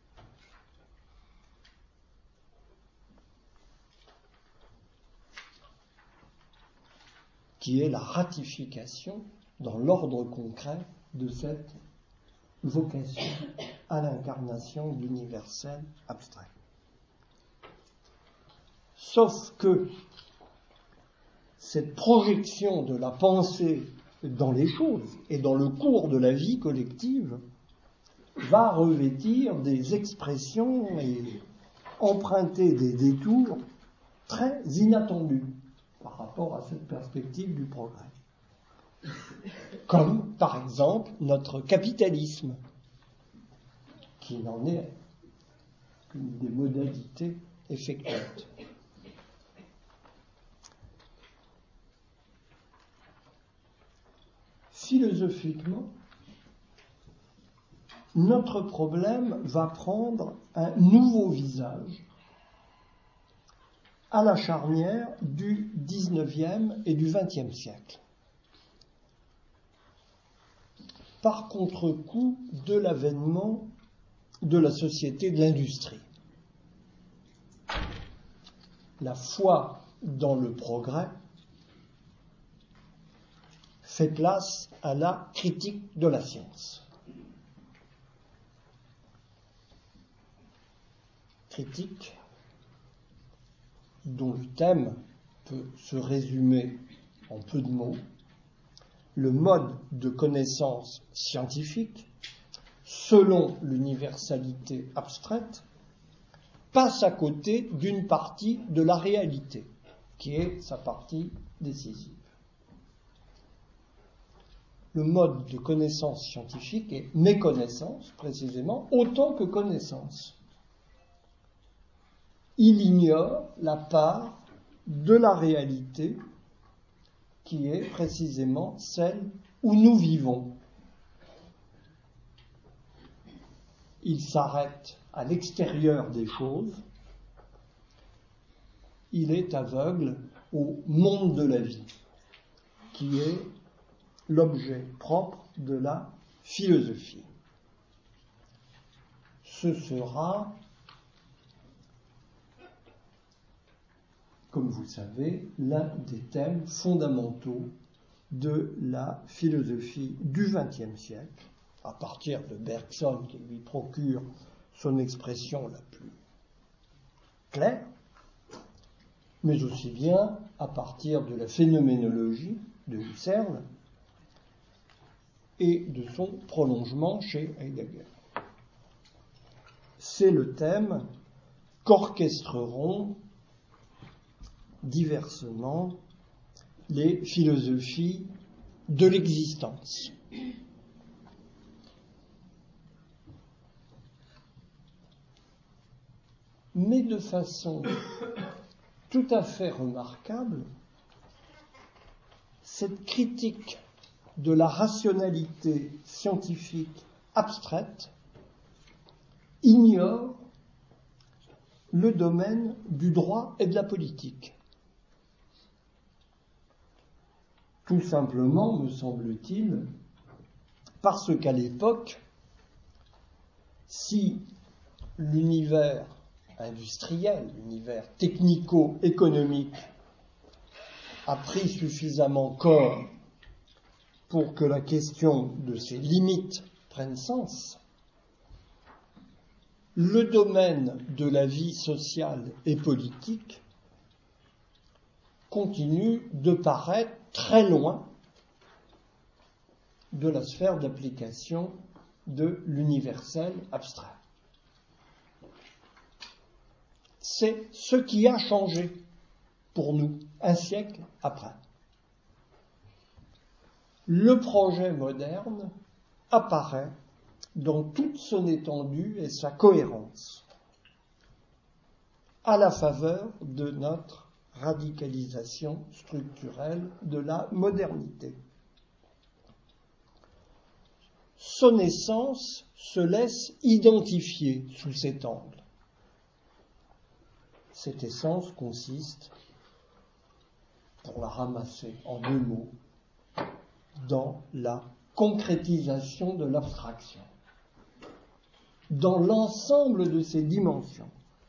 Qui est la ratification dans l'ordre concret de cette vocation à l'incarnation de l'universel abstrait. Sauf que cette projection de la pensée dans les choses et dans le cours de la vie collective va revêtir des expressions et emprunter des détours très inattendus par rapport à cette perspective du progrès. Comme, par exemple, notre capitalisme, qui n'en est qu'une des modalités effectuantes. Philosophiquement, notre problème va prendre un nouveau visage à la charnière du dix-neuvième et du vingtième siècle, par contre-coup de l'avènement de la société de l'industrie. La foi dans le progrès fait place à la critique de la science. Critique dont le thème peut se résumer en peu de mots: le mode de connaissance scientifique, selon l'universalité abstraite, passe à côté d'une partie de la réalité, qui est sa partie décisive. Le mode de connaissance scientifique est méconnaissance, précisément, autant que connaissance. Il ignore la part de la réalité qui est précisément celle où nous vivons. Il s'arrête à l'extérieur des choses. Il est aveugle au monde de la vie, qui est l'objet propre de la philosophie. Ce sera, comme vous le savez, l'un des thèmes fondamentaux de la philosophie du vingtième siècle, à partir de Bergson, qui lui procure son expression la plus claire, mais aussi bien à partir de la phénoménologie de Husserl et de son prolongement chez Heidegger. C'est le thème qu'orchestreront diversement les philosophies de l'existence. Mais de façon tout à fait remarquable, cette critique de la rationalité scientifique abstraite ignore le domaine du droit et de la politique. Tout simplement, me semble-t-il, parce qu'à l'époque, si l'univers industriel, l'univers technico-économique a pris suffisamment corps pour que la question de ses limites prenne sens, le domaine de la vie sociale et politique continue de paraître très loin de la sphère d'application de l'universel abstrait. C'est ce qui a changé pour nous un siècle après. Le projet moderne apparaît dans toute son étendue et sa cohérence, à la faveur de notre radicalisation structurelle de la modernité. Son essence se laisse identifier sous cet angle. Cette essence consiste, pour la ramasser en deux mots, dans la concrétisation de l'abstraction, dans l'ensemble de ses dimensions,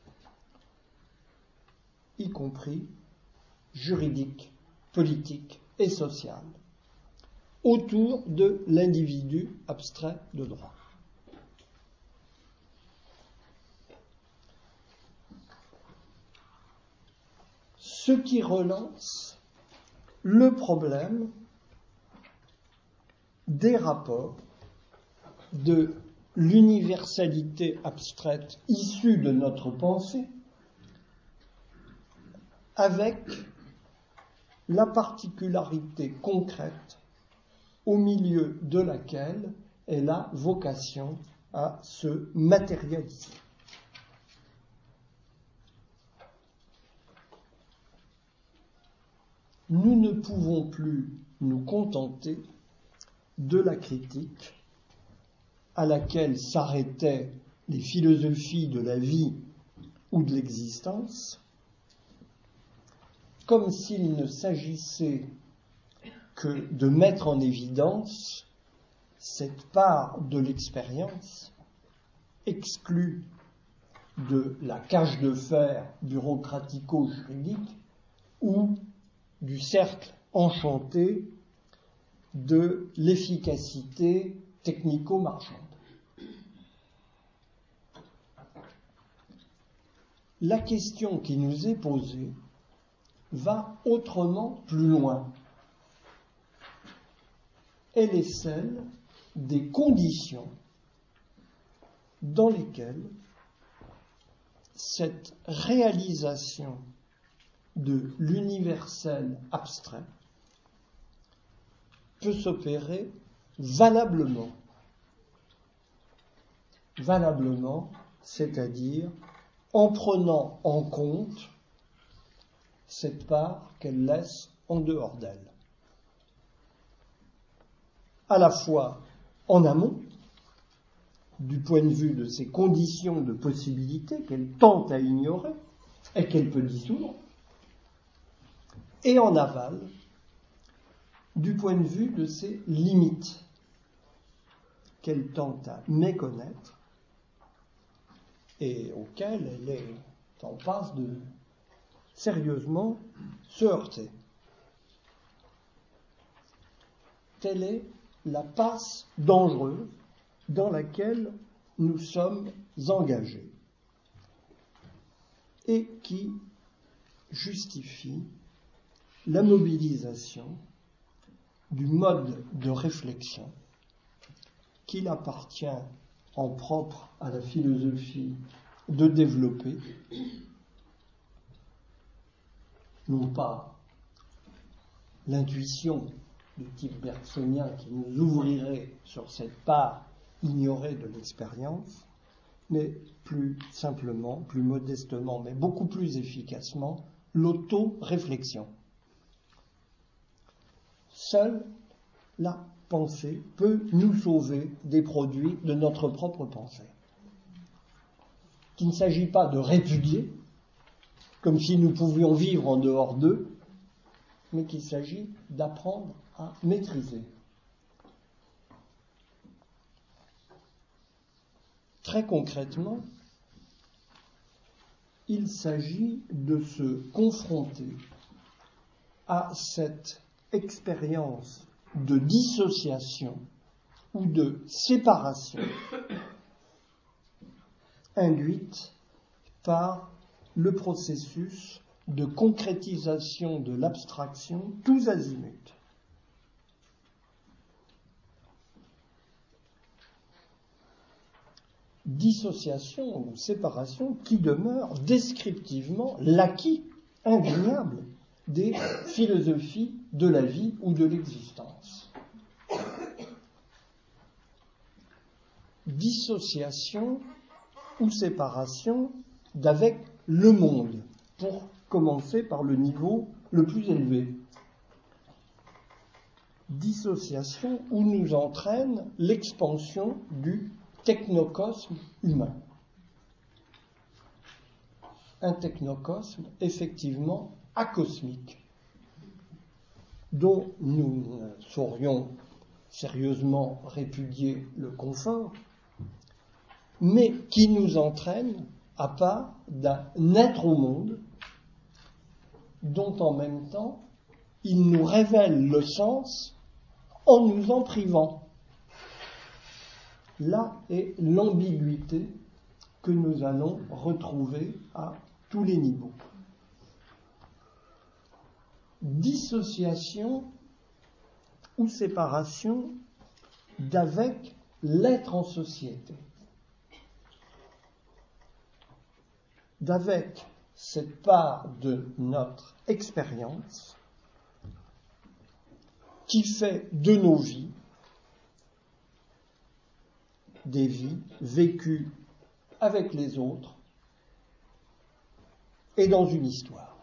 y compris juridique, politique et sociale, autour de l'individu abstrait de droit. Ce qui relance le problème des rapports de l'universalité abstraite issue de notre pensée avec la particularité concrète au milieu de laquelle elle a vocation à se matérialiser. Nous ne pouvons plus nous contenter de la critique à laquelle s'arrêtaient les philosophies de la vie ou de l'existence, comme s'il ne s'agissait que de mettre en évidence cette part de l'expérience exclue de la cage de fer bureaucratico-juridique ou du cercle enchanté de l'efficacité technico-marchande. La question qui nous est posée va autrement plus loin. Elle est celle des conditions dans lesquelles cette réalisation de l'universel abstrait peut s'opérer valablement. Valablement, c'est-à-dire en prenant en compte cette part qu'elle laisse en dehors d'elle. À la fois en amont, du point de vue de ces conditions de possibilité qu'elle tente à ignorer et qu'elle peut dissoudre, et en aval, du point de vue de ses limites qu'elle tente à méconnaître et auxquelles elle est en passe de sérieusement se heurter. Telle est la passe dangereuse dans laquelle nous sommes engagés et qui justifie la mobilisation du mode de réflexion qu'il appartient en propre à la philosophie de développer, non pas l'intuition de type bergsonien qui nous ouvrirait sur cette part ignorée de l'expérience, mais plus simplement, plus modestement, mais beaucoup plus efficacement, l'auto-réflexion. Seule la pensée peut nous sauver des produits de notre propre pensée. Qu'il ne s'agit pas de répudier, comme si nous pouvions vivre en dehors d'eux, mais qu'il s'agit d'apprendre à maîtriser. Très concrètement, il s'agit de se confronter à cette expérience de dissociation ou de séparation induite par le processus de concrétisation de l'abstraction tous azimuts. Dissociation ou séparation qui demeure descriptivement l'acquis indéniable des philosophies de la vie ou de l'existence. Dissociation ou séparation d'avec le monde, pour commencer par le niveau le plus élevé. Dissociation où nous entraîne l'expansion du technocosme humain. Un technocosme effectivement acosmique, dont nous ne saurions sérieusement répudier le confort, mais qui nous entraîne à part d'un être au monde dont en même temps il nous révèle le sens en nous en privant. Là est l'ambiguïté que nous allons retrouver à tous les niveaux. Dissociation ou séparation d'avec l'être en société, d'avec cette part de notre expérience qui fait de nos vies des vies vécues avec les autres et dans une histoire.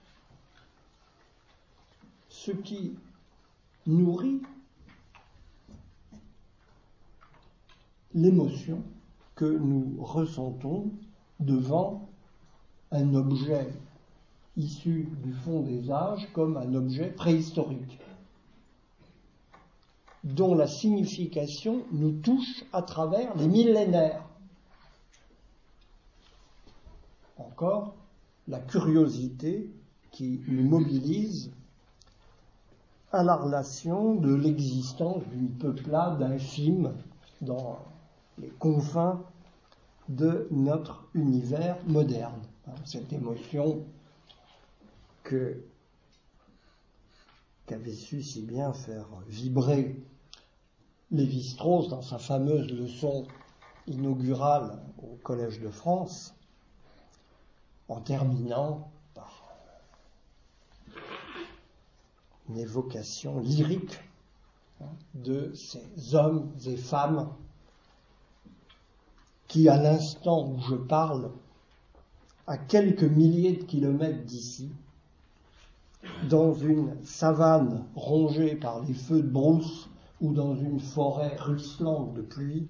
Ce qui nourrit l'émotion que nous ressentons devant un objet issu du fond des âges comme un objet préhistorique, dont la signification nous touche à travers les millénaires. Encore, la curiosité qui nous mobilise à la relation de l'existence d'une peuplade infime dans les confins de notre univers moderne. Cette émotion que, qu'avait su si bien faire vibrer Lévi-Strauss dans sa fameuse leçon inaugurale au Collège de France, en terminant par une évocation lyrique de ces hommes et femmes qui, à l'instant où je parle, à quelques milliers de kilomètres d'ici, dans une savane rongée par les feux de brousse ou dans une forêt ruisselante de pluie,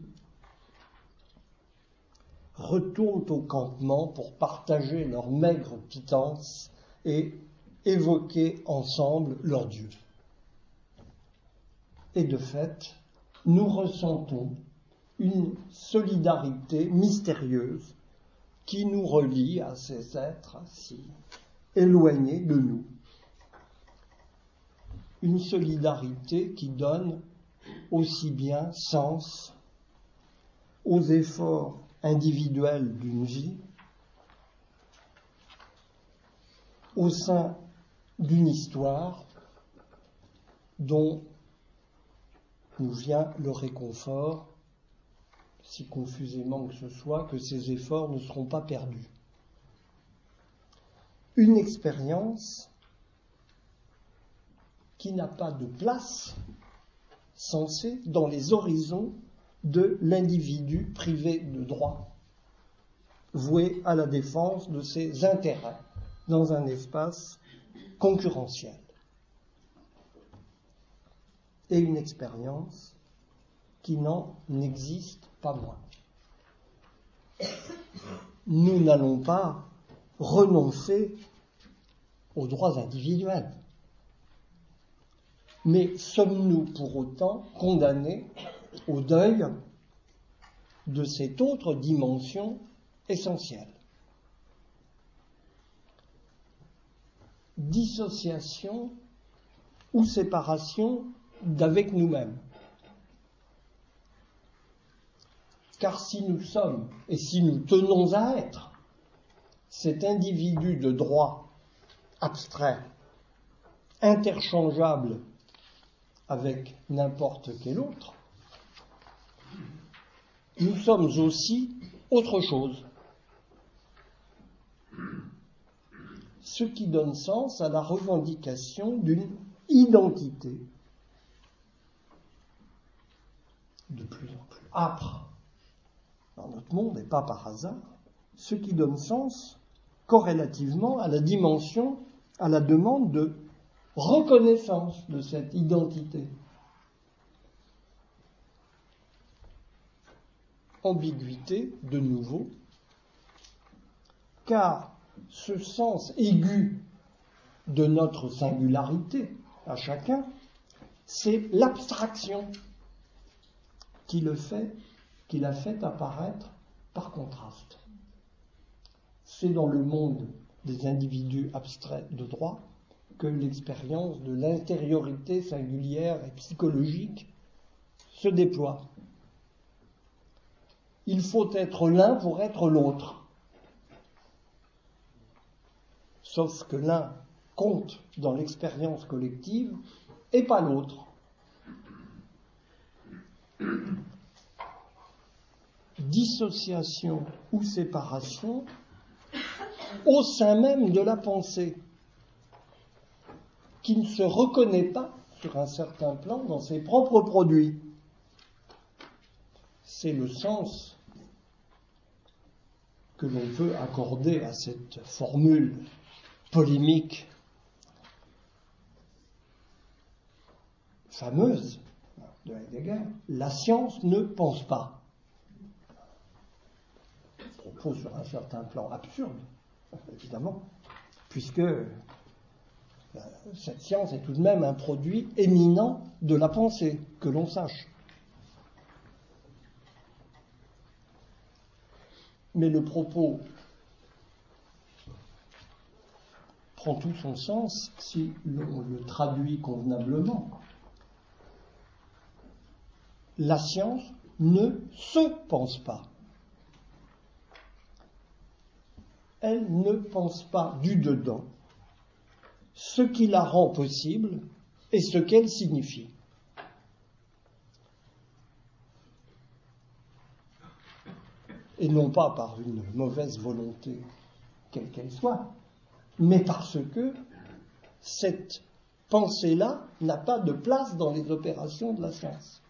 retournent au campement pour partager leur maigre pitance et évoquer ensemble leur Dieu. Et de fait, nous ressentons une solidarité mystérieuse qui nous relie à ces êtres si éloignés de nous. Une solidarité qui donne aussi bien sens aux efforts individuels d'une vie, au sein d'une histoire dont nous vient le réconfort, si confusément que ce soit, que ces efforts ne seront pas perdus. Une expérience qui n'a pas de place censée dans les horizons de l'individu privé de droit, voué à la défense de ses intérêts dans un espace concurrentiel. Et une expérience qui n'en existe pas moins. Nous n'allons pas renoncer aux droits individuels. Mais sommes-nous pour autant condamnés au deuil de cette autre dimension essentielle? Dissociation ou séparation d'avec nous-mêmes. Car si nous sommes, et si nous tenons à être, cet individu de droit abstrait, interchangeable avec n'importe quel autre, nous sommes aussi autre chose. Ce qui donne sens à la revendication d'une identité de plus en plus âpre dans notre monde, et pas par hasard, ce qui donne sens corrélativement à la dimension, à la demande de reconnaissance de cette identité. Ambiguïté, de nouveau, car ce sens aigu de notre singularité à chacun, c'est l'abstraction qui le fait, qui l'a fait apparaître par contraste. C'est dans le monde des individus abstraits de droit que l'expérience de l'intériorité singulière et psychologique se déploie. Il faut être l'un pour être l'autre. Sauf que l'un compte dans l'expérience collective et pas l'autre. Dissociation ou séparation au sein même de la pensée, qui ne se reconnaît pas sur un certain plan dans ses propres produits. C'est le sens que l'on peut accorder à cette formule polémique fameuse de Heidegger. La science ne pense pas. propos sur un certain plan absurde, évidemment, puisque euh, cette science est tout de même un produit éminent de la pensée, que l'on sache. Mais le propos prend tout son sens si l'on le traduit convenablement. La science ne se pense pas. Elle ne pense pas du dedans ce qui la rend possible et ce qu'elle signifie. Et non pas par une mauvaise volonté, quelle qu'elle soit, mais parce que cette pensée-là n'a pas de place dans les opérations de la science.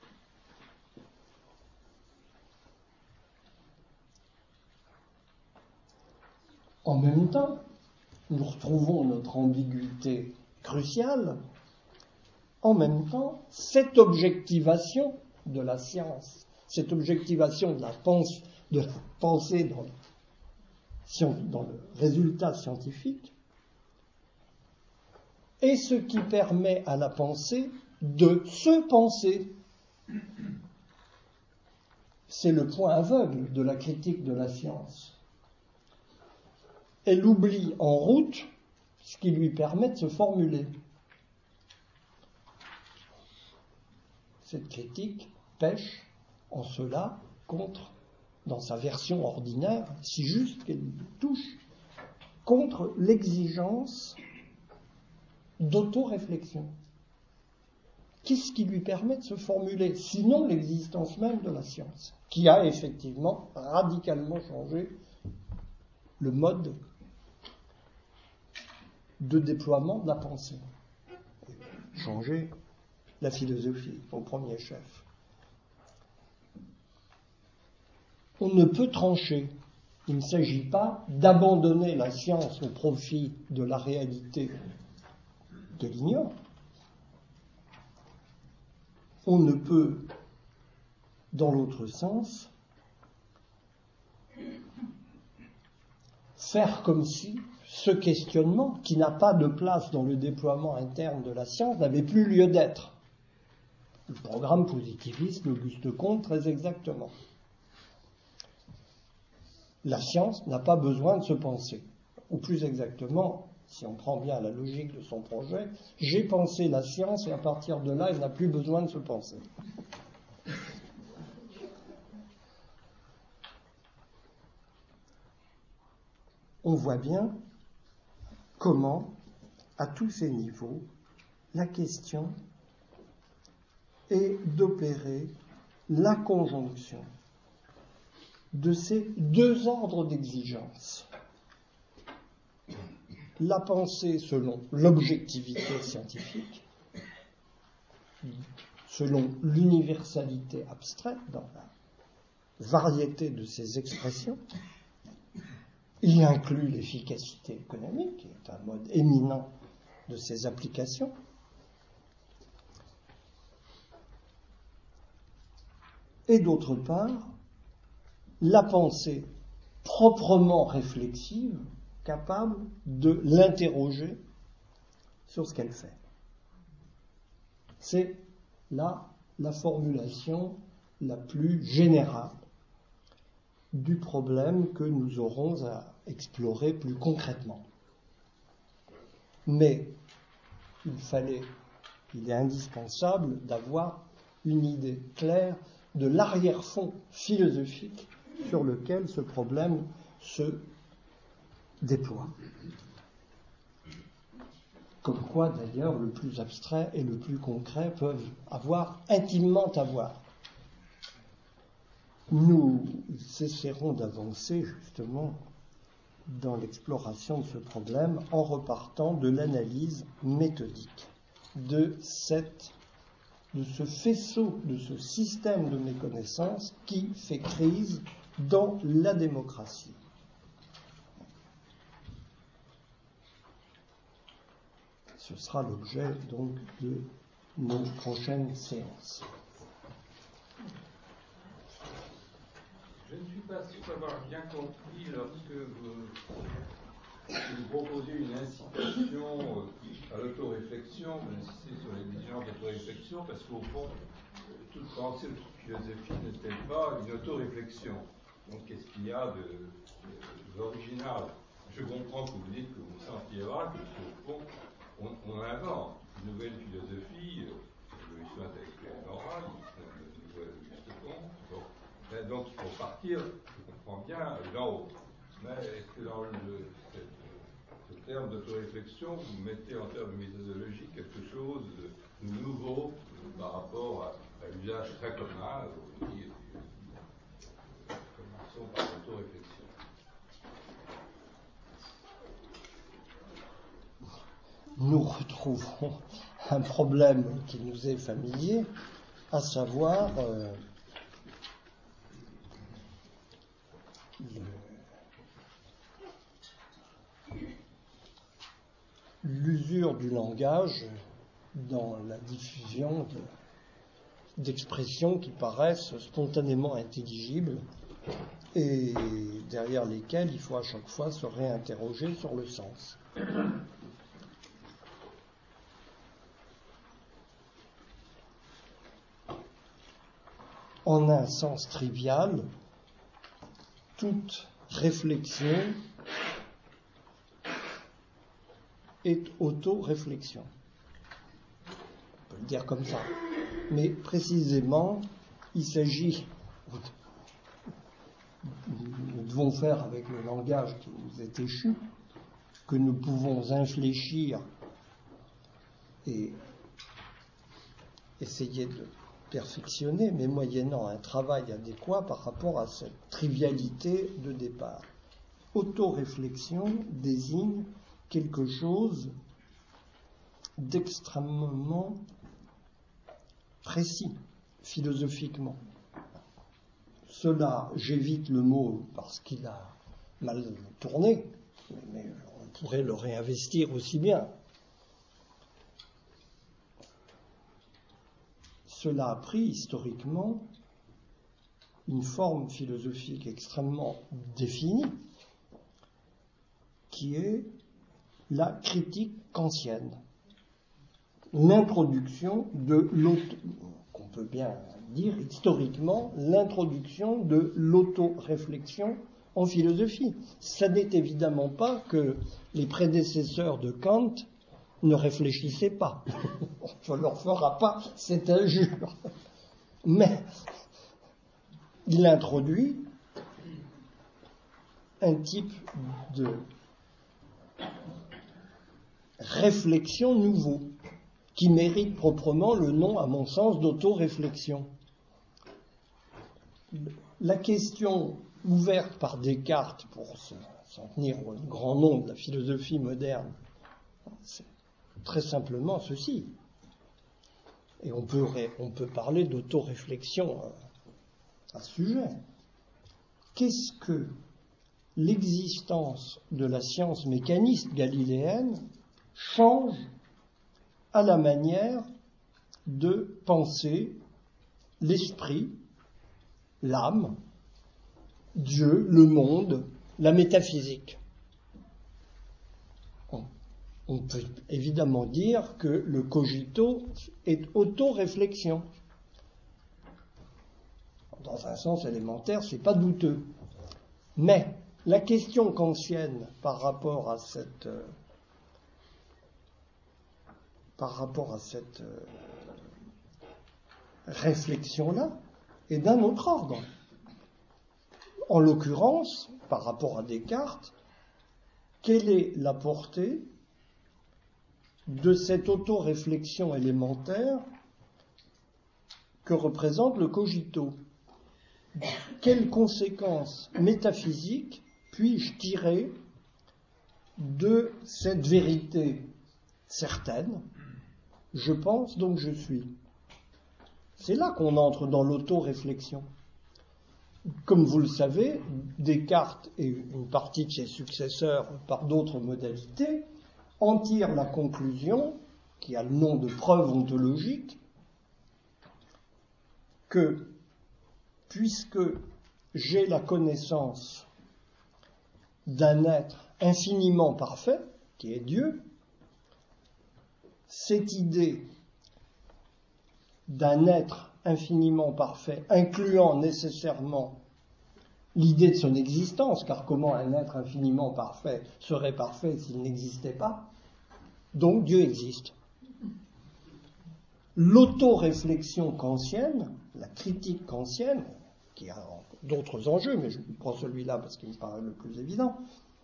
En même temps, nous retrouvons notre ambiguïté cruciale. En même temps, cette objectivation de la science, cette objectivation de la, pense, de la pensée dans le, dans le résultat scientifique, est ce qui permet à la pensée de se penser. C'est le point aveugle de la critique de la science. Elle oublie en route ce qui lui permet de se formuler. Cette critique pèche en cela contre, dans sa version ordinaire, si juste qu'elle touche, contre l'exigence d'auto-réflexion. Qu'est-ce qui lui permet de se formuler, sinon l'existence même de la science, qui a effectivement radicalement changé le mode de déploiement de la pensée, changer la philosophie au premier chef. On ne peut trancher. Il ne s'agit pas d'abandonner la science au profit de la réalité de l'ignore. On ne peut, dans l'autre sens, faire comme si ce questionnement, qui n'a pas de place dans le déploiement interne de la science, n'avait plus lieu d'être. Le programme positiviste l'Auguste Comte très exactement. La science n'a pas besoin de se penser. Ou plus exactement, si on prend bien la logique de son projet, j'ai pensé la science et à partir de là, elle n'a plus besoin de se penser. On voit bien comment, à tous ces niveaux, la question est d'opérer la conjonction de ces deux ordres d'exigence. La pensée selon l'objectivité scientifique, selon l'universalité abstraite dans la variété de ses expressions. Il inclut l'efficacité économique, qui est un mode éminent de ses applications. Et d'autre part, la pensée proprement réflexive, capable de l'interroger sur ce qu'elle fait. C'est là la formulation la plus générale du problème que nous aurons à explorer plus concrètement. Mais il fallait, il est indispensable d'avoir une idée claire de l'arrière-fond philosophique sur lequel ce problème se déploie. Comme quoi, d'ailleurs, le plus abstrait et le plus concret peuvent avoir intimement à voir. Nous essaierons d'avancer justement dans l'exploration de ce problème en repartant de l'analyse méthodique de, cette, de ce faisceau, de ce système de méconnaissance qui fait crise dans la démocratie. Ce sera l'objet donc de nos prochaines séances. Je ne suis pas pas sûr d'avoir bien compris lorsque vous, vous proposez une incitation à l'autoréflexion, vous insistez sur l'exigence d'autoréflexion, parce qu'au fond, toute pensée de toute philosophie n'est-elle pas une autoréflexion? Donc qu'est-ce qu'il y a de, de, d'original? Je comprends que vous dites que vous sentiez là, qu'au fond, on, on invente une nouvelle philosophie, l'évolution intellectuelle orale, une nouvelle juste compte. Donc, ben, donc il faut partir, je comprends bien, d'en haut. Mais est-ce que dans le, cette, ce terme d'autoréflexion, vous mettez en termes méthodologiques quelque chose de nouveau euh, par rapport à, à l'usage très commun, aujourd'hui, euh, commençons par l'autoréflexion. Nous retrouvons un problème qui nous est familier, à savoir euh, le, l'usure du langage dans la diffusion de, d'expressions qui paraissent spontanément intelligibles et derrière lesquelles il faut à chaque fois se réinterroger sur le sens. En un sens trivial, toute réflexion est auto-réflexion. On peut le dire comme ça. Mais précisément, il s'agit, nous devons faire avec le langage qui nous est échu, que nous pouvons infléchir et essayer de perfectionner, mais moyennant un travail adéquat par rapport à cette trivialité de départ. Autoréflexion désigne quelque chose d'extrêmement précis, philosophiquement. Cela, j'évite le mot parce qu'il a mal tourné, mais on pourrait le réinvestir aussi bien. Cela a pris historiquement une forme philosophique extrêmement définie, qui est la critique kantienne, l'introduction de l'auto, qu'on peut bien dire historiquement, l'introduction de l'auto-réflexion en philosophie. Ça n'est évidemment pas que les prédécesseurs de Kant ne réfléchissaient pas. On ne leur fera pas cette injure. Mais il introduit un type de réflexion nouveau qui mérite proprement le nom, à mon sens, d'auto-réflexion. La question ouverte par Descartes, pour s'en tenir au grand nom de la philosophie moderne, c'est très simplement ceci. Et on peut, on peut parler d'auto-réflexion à ce sujet. Qu'est-ce que l'existence de la science mécaniste galiléenne change à la manière de penser l'esprit, l'âme, Dieu, le monde, la métaphysique? On peut évidemment dire que le cogito est auto-réflexion. Dans un sens élémentaire, c'est pas douteux. Mais la question kantienne par rapport à cette euh, par rapport à cette euh, réflexion-là est d'un autre ordre. En l'occurrence, par rapport à Descartes, quelle est la portée de cette auto-réflexion élémentaire que représente le cogito? Quelles conséquences métaphysiques puis-je tirer de cette vérité certaine? Je pense, donc je suis. C'est là qu'on entre dans l'auto-réflexion. Comme vous le savez, Descartes et une partie de ses successeurs, par d'autres modalités, en tirent la conclusion, qui a le nom de preuve ontologique, que puisque j'ai la connaissance d'un être infiniment parfait, qui est Dieu. Cette idée d'un être infiniment parfait, incluant nécessairement l'idée de son existence, car comment un être infiniment parfait serait parfait s'il n'existait pas? Donc Dieu existe. L'autoréflexion kantienne, la critique kantienne, qui a d'autres enjeux, mais je prends celui-là parce qu'il me paraît le plus évident,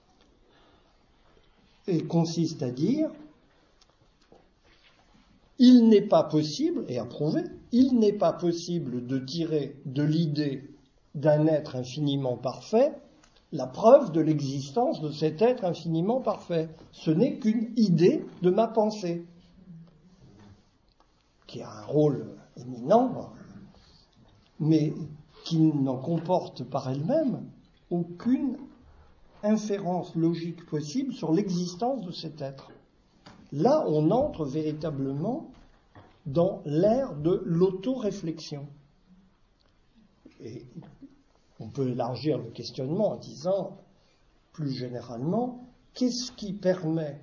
et consiste à dire il n'est pas possible, et à prouver, il n'est pas possible de tirer de l'idée d'un être infiniment parfait la preuve de l'existence de cet être infiniment parfait. Ce n'est qu'une idée de ma pensée, qui a un rôle éminent, mais qui n'en comporte par elle-même aucune inférence logique possible sur l'existence de cet être. Là, on entre véritablement dans l'ère de l'autoréflexion. Et on peut élargir le questionnement en disant, plus généralement, qu'est-ce qui permet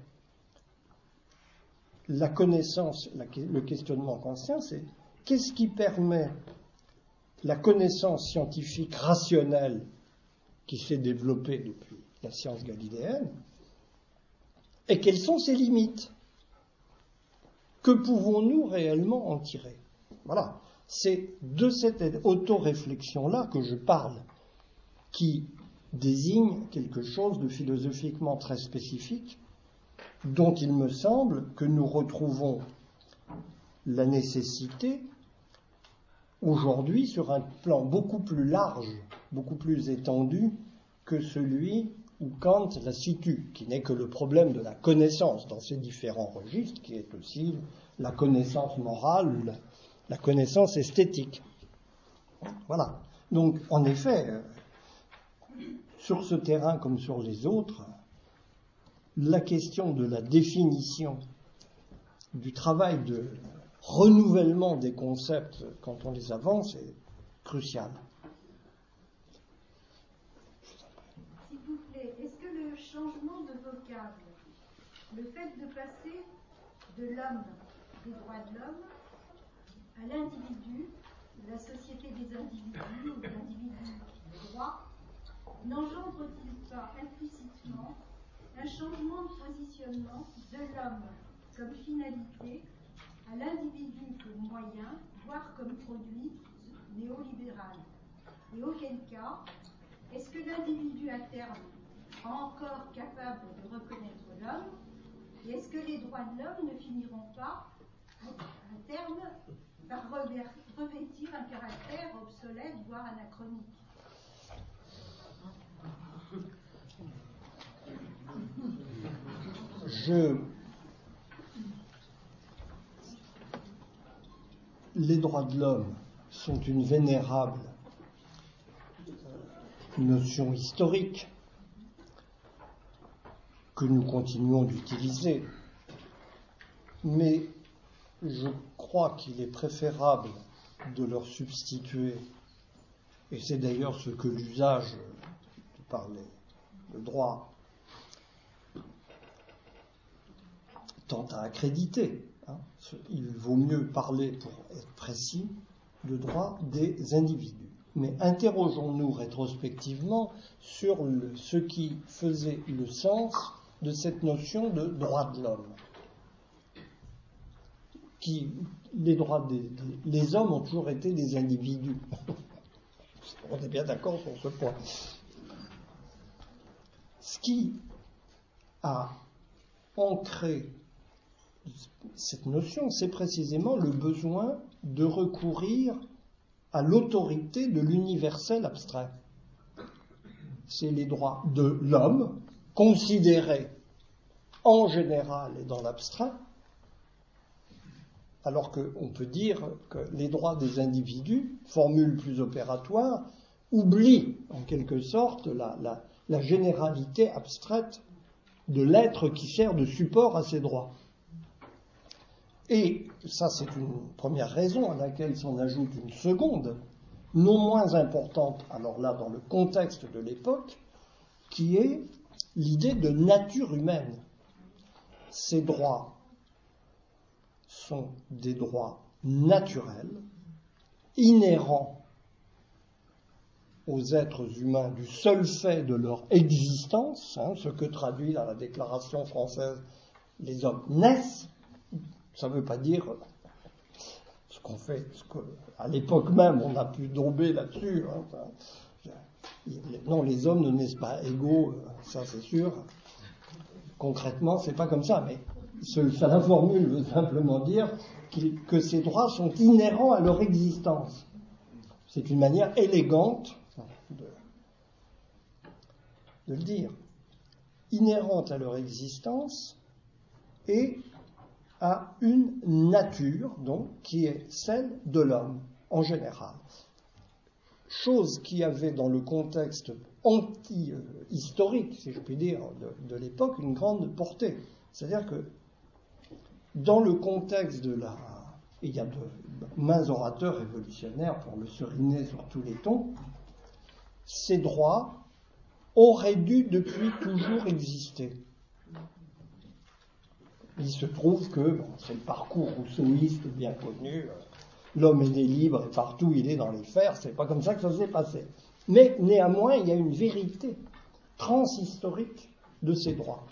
la connaissance, la, le questionnement kantien, c'est qu'est-ce qui permet la connaissance scientifique rationnelle qui s'est développée depuis la science galiléenne, et quelles sont ses limites? Que pouvons-nous réellement en tirer? Voilà, c'est de cette autoréflexion-là que je parle, qui désigne quelque chose de philosophiquement très spécifique, dont il me semble que nous retrouvons la nécessité aujourd'hui sur un plan beaucoup plus large, beaucoup plus étendu que celui où Kant la situe, qui n'est que le problème de la connaissance dans ses différents registres, qui est aussi la connaissance morale ou la, la connaissance esthétique. Voilà. Donc, en effet, sur ce terrain comme sur les autres, la question de la définition, du travail de renouvellement des concepts quand on les avance est crucial. S'il vous plaît, est-ce que le changement de vocable, le fait de passer de l'homme, des droits de l'homme, à l'individu, de la société des individus, ou de l'individu de droit, n'engendre-t-il pas implicitement un changement de positionnement de l'homme comme finalité à l'individu comme moyen, voire comme produit néolibéral? Et auquel cas, est-ce que l'individu à terme est encore capable de reconnaître l'homme? Et est-ce que les droits de l'homme ne finiront pas, à terme, par revêtir un caractère obsolète, voire anachronique? Je... Les droits de l'homme sont une vénérable notion historique que nous continuons d'utiliser, mais je crois qu'il est préférable de leur substituer, et c'est d'ailleurs ce que l'usage par le droit tend à accréditer. Hein. Il vaut mieux parler, pour être précis, de droit des individus. Mais interrogeons-nous rétrospectivement sur le, ce qui faisait le sens de cette notion de droit de l'homme. Qui, les droits des, des les hommes ont toujours été des individus. On est bien d'accord sur ce point. Ce qui a ancré cette notion, c'est précisément le besoin de recourir à l'autorité de l'universel abstrait. C'est les droits de l'homme, considérés en général et dans l'abstrait, alors qu'on peut dire que les droits des individus, formule plus opératoire, oublient en quelque sorte la, la, la généralité abstraite de l'être qui sert de support à ces droits. Et ça, c'est une première raison à laquelle s'en ajoute une seconde, non moins importante, alors là dans le contexte de l'époque, qui est l'idée de nature humaine. Ces droits sont des droits naturels, inhérents aux êtres humains du seul fait de leur existence, hein, ce que traduit dans la Déclaration française, les hommes naissent, ça ne veut pas dire ce qu'on fait, ce qu'à l'époque même on a pu domber là-dessus. Hein, ça, non, les hommes ne naissent pas égaux, ça c'est sûr. Concrètement, c'est pas comme ça, mais ce, ça, la formule veut simplement dire que ces droits sont inhérents à leur existence. C'est une manière élégante de, de le dire. Inhérente à leur existence et à une nature, donc, qui est celle de l'homme, en général. Chose qui avait, dans le contexte anti-historique, si je puis dire, de, de l'époque, une grande portée. C'est-à-dire que, dans le contexte de la... Il y a de mains orateurs révolutionnaires pour le seriner sur tous les tons, ces droits auraient dû depuis toujours exister. Il se trouve que, bon, c'est le parcours rousseauiste bien connu, l'homme est né libre et partout il est dans les fers, c'est pas comme ça que ça s'est passé. Mais néanmoins, il y a une vérité transhistorique de ces droits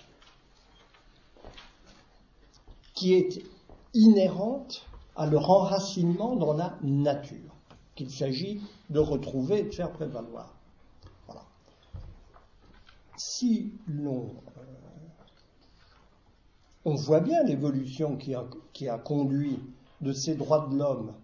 qui est inhérente à leur enracinement dans la nature, qu'il s'agit de retrouver et de faire prévaloir. Voilà. Si l'on... Euh, on voit bien l'évolution qui a, qui a conduit de ces droits de l'homme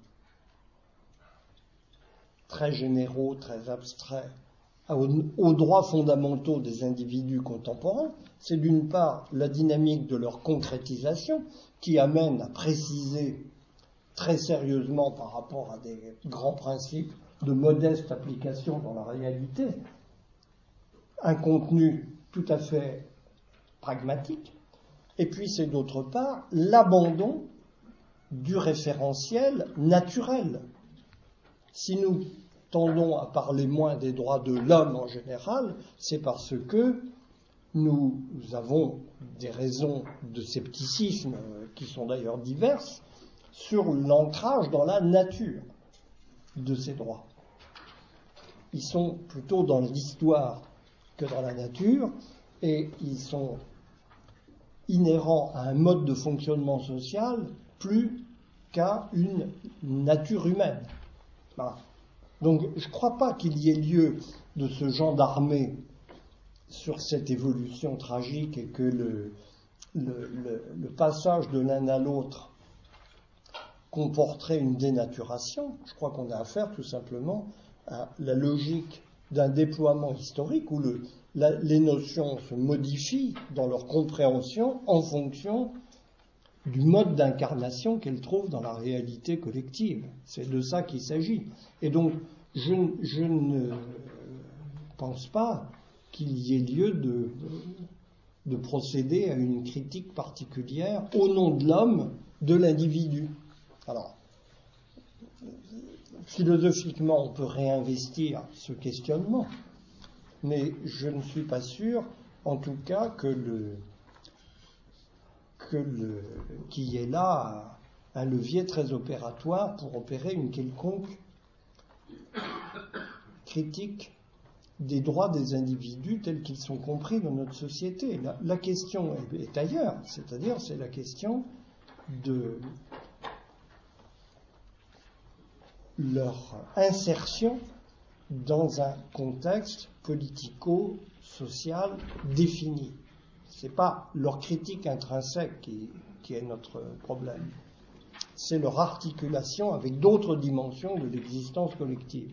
très généraux, très abstraits, aux, aux droits fondamentaux des individus contemporains. C'est d'une part la dynamique de leur concrétisation qui amène à préciser très sérieusement par rapport à des grands principes de modeste application dans la réalité un contenu tout à fait pragmatique. Et puis c'est d'autre part l'abandon du référentiel naturel. Si nous tendons à parler moins des droits de l'homme en général, c'est parce que nous avons des raisons de scepticisme qui sont d'ailleurs diverses sur l'ancrage dans la nature de ces droits. Ils sont plutôt dans l'histoire que dans la nature et ils sont inhérents à un mode de fonctionnement social plus qu'à une nature humaine. Voilà. Donc je ne crois pas qu'il y ait lieu de se gendarmer sur cette évolution tragique et que le, le, le, le passage de l'un à l'autre comporterait une dénaturation. Je crois qu'on a affaire tout simplement à la logique d'un déploiement historique où le, la, les notions se modifient dans leur compréhension en fonction du mode d'incarnation qu'elles trouvent dans la réalité collective. C'est de ça qu'il s'agit. Et donc, je, je ne pense pas qu'il y ait lieu de, de procéder à une critique particulière au nom de l'homme, de l'individu. Alors, philosophiquement, on peut réinvestir ce questionnement, mais je ne suis pas sûr, en tout cas, que le, que le, qu'il y ait là un levier très opératoire pour opérer une quelconque critique des droits des individus tels qu'ils sont compris dans notre société. La, la question est, est ailleurs, c'est-à-dire c'est la question de leur insertion dans un contexte politico-social défini. C'est pas leur critique intrinsèque qui, qui est notre problème. C'est leur articulation avec d'autres dimensions de l'existence collective.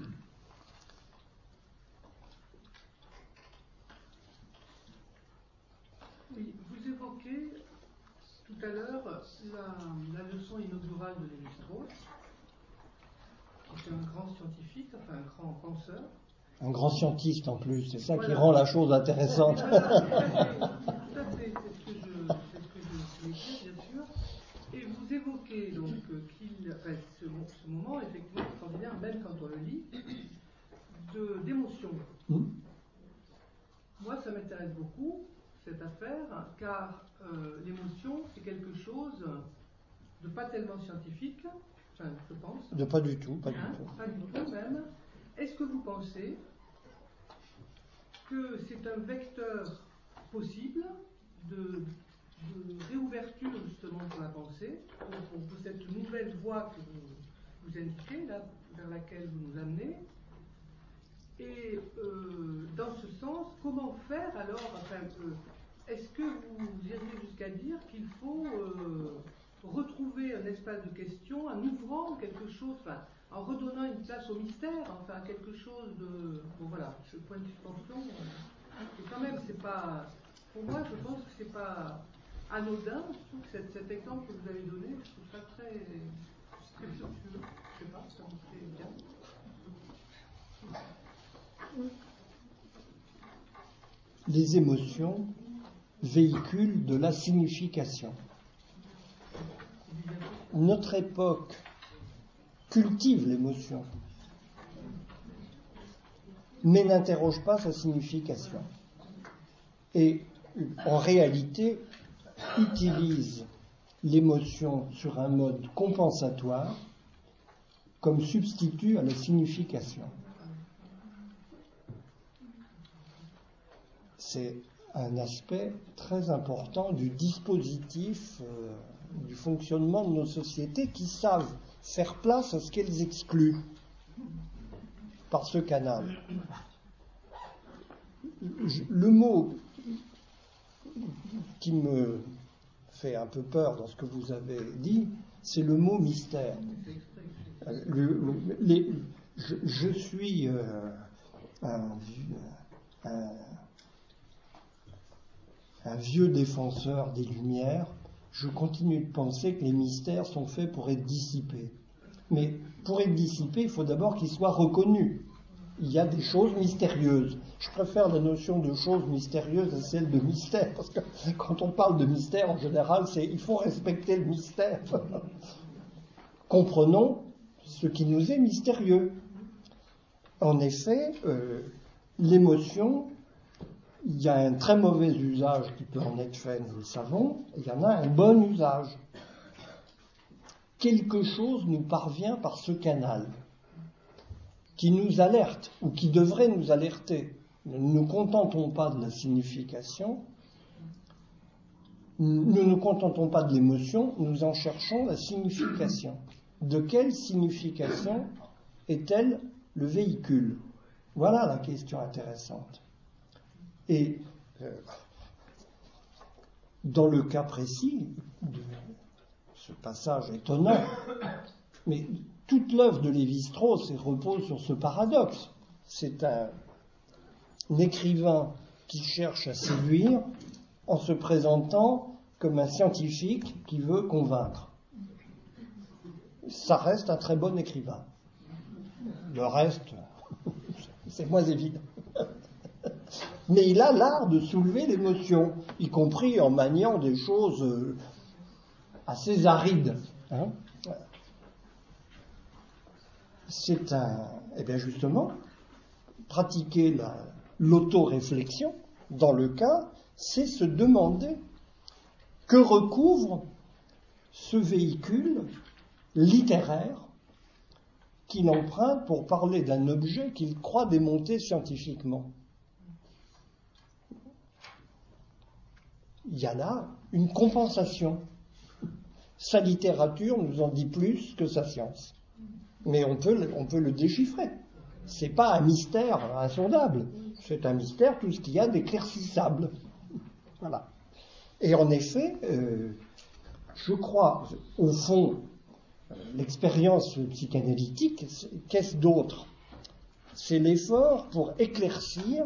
Oui, vous évoquez tout à l'heure la, la leçon inaugurale de Lévi-Strauss, qui est un grand scientifique, enfin un grand penseur. Un grand scientiste en plus, c'est ça voilà. qui rend la chose intéressante. Voilà, tout à fait, c'est ce que je, c'est ce que je voulais dire, bien sûr. Et vous évoquez donc qu'il, enfin, ce, ce moment effectivement extraordinaire, même quand on le lit, l'émotion. Mmh. Moi, ça m'intéresse beaucoup, cette affaire, car euh, l'émotion, c'est quelque chose de pas tellement scientifique, enfin, je pense. De pas du tout, pas hein, du tout. Pas du tout même. Est-ce que vous pensez que c'est un vecteur possible de, de réouverture justement pour la pensée, pour, pour, pour cette nouvelle voie que vous, vous indiquez, là, vers laquelle vous nous amenez? Et euh, dans ce sens, comment faire alors, enfin, euh, est-ce que vous iriez jusqu'à dire qu'il faut euh, retrouver un espace de question en ouvrant quelque chose, enfin, en redonnant une place au mystère, enfin, quelque chose de... Bon voilà, ce point de suspension, et quand même, c'est pas... Pour moi, je pense que c'est pas anodin, je trouve que cet, cet exemple que vous avez donné, je trouve ça très... très vertueux, je sais pas, ça me fait bien. Les émotions véhiculent de la signification. Notre époque cultive l'émotion, mais n'interroge pas sa signification. Et en réalité, utilise l'émotion sur un mode compensatoire comme substitut à la signification. C'est un aspect très important du dispositif, euh, du fonctionnement de nos sociétés qui savent faire place à ce qu'elles excluent par ce canal. Le mot qui me fait un peu peur dans ce que vous avez dit, c'est le mot mystère. Le, le, les, je, je suis euh, un, un un vieux défenseur des Lumières, je continue de penser que les mystères sont faits pour être dissipés. Mais pour être dissipés, il faut d'abord qu'ils soient reconnus. Il y a des choses mystérieuses. Je préfère la notion de choses mystérieuses à celle de mystère, parce que quand on parle de mystère, en général, c'est il faut respecter le mystère. Comprenons ce qui nous est mystérieux. En effet, euh, l'émotion... Il y a un très mauvais usage qui peut en être fait, nous le savons, et il y en a un bon usage. Quelque chose nous parvient par ce canal, qui nous alerte, ou qui devrait nous alerter. Nous ne nous contentons pas de la signification, nous ne nous contentons pas de l'émotion, nous en cherchons la signification. De quelle signification est-elle le véhicule? Voilà la question intéressante. Et euh, dans le cas précis de ce passage étonnant, mais toute l'œuvre de Lévi-Strauss repose sur ce paradoxe. C'est un, un écrivain qui cherche à séduire en se présentant comme un scientifique qui veut convaincre. Ça reste un très bon écrivain. Le reste, c'est moins évident. Mais il a l'art de soulever l'émotion, y compris en maniant des choses assez arides. Hein. C'est un... Eh bien justement, pratiquer la, l'autoréflexion, dans le cas, c'est se demander que recouvre ce véhicule littéraire qu'il emprunte pour parler d'un objet qu'il croit démonter scientifiquement. Il y a là une compensation. Sa littérature nous en dit plus que sa science. Mais on peut, on peut le déchiffrer. C'est pas un mystère insondable. C'est un mystère, tout ce qu'il y a d'éclaircissable. Voilà. Et en effet, euh, je crois, au fond, l'expérience psychanalytique, qu'est-ce d'autre? C'est l'effort pour éclaircir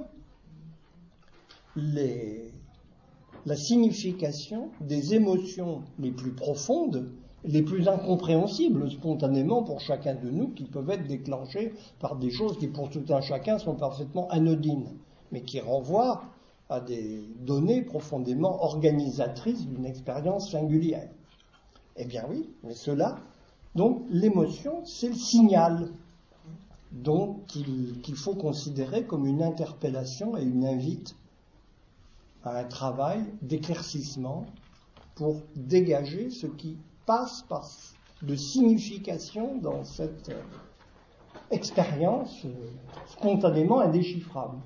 les, la signification des émotions les plus profondes, les plus incompréhensibles spontanément pour chacun de nous, qui peuvent être déclenchées par des choses qui pour tout un chacun sont parfaitement anodines, mais qui renvoient à des données profondément organisatrices d'une expérience singulière. Eh bien oui, mais cela, donc l'émotion, c'est le signal donc qu'il, qu'il faut considérer comme une interpellation et une invite à un travail d'éclaircissement pour dégager ce qui passe par de signification dans cette euh, expérience euh, spontanément indéchiffrable.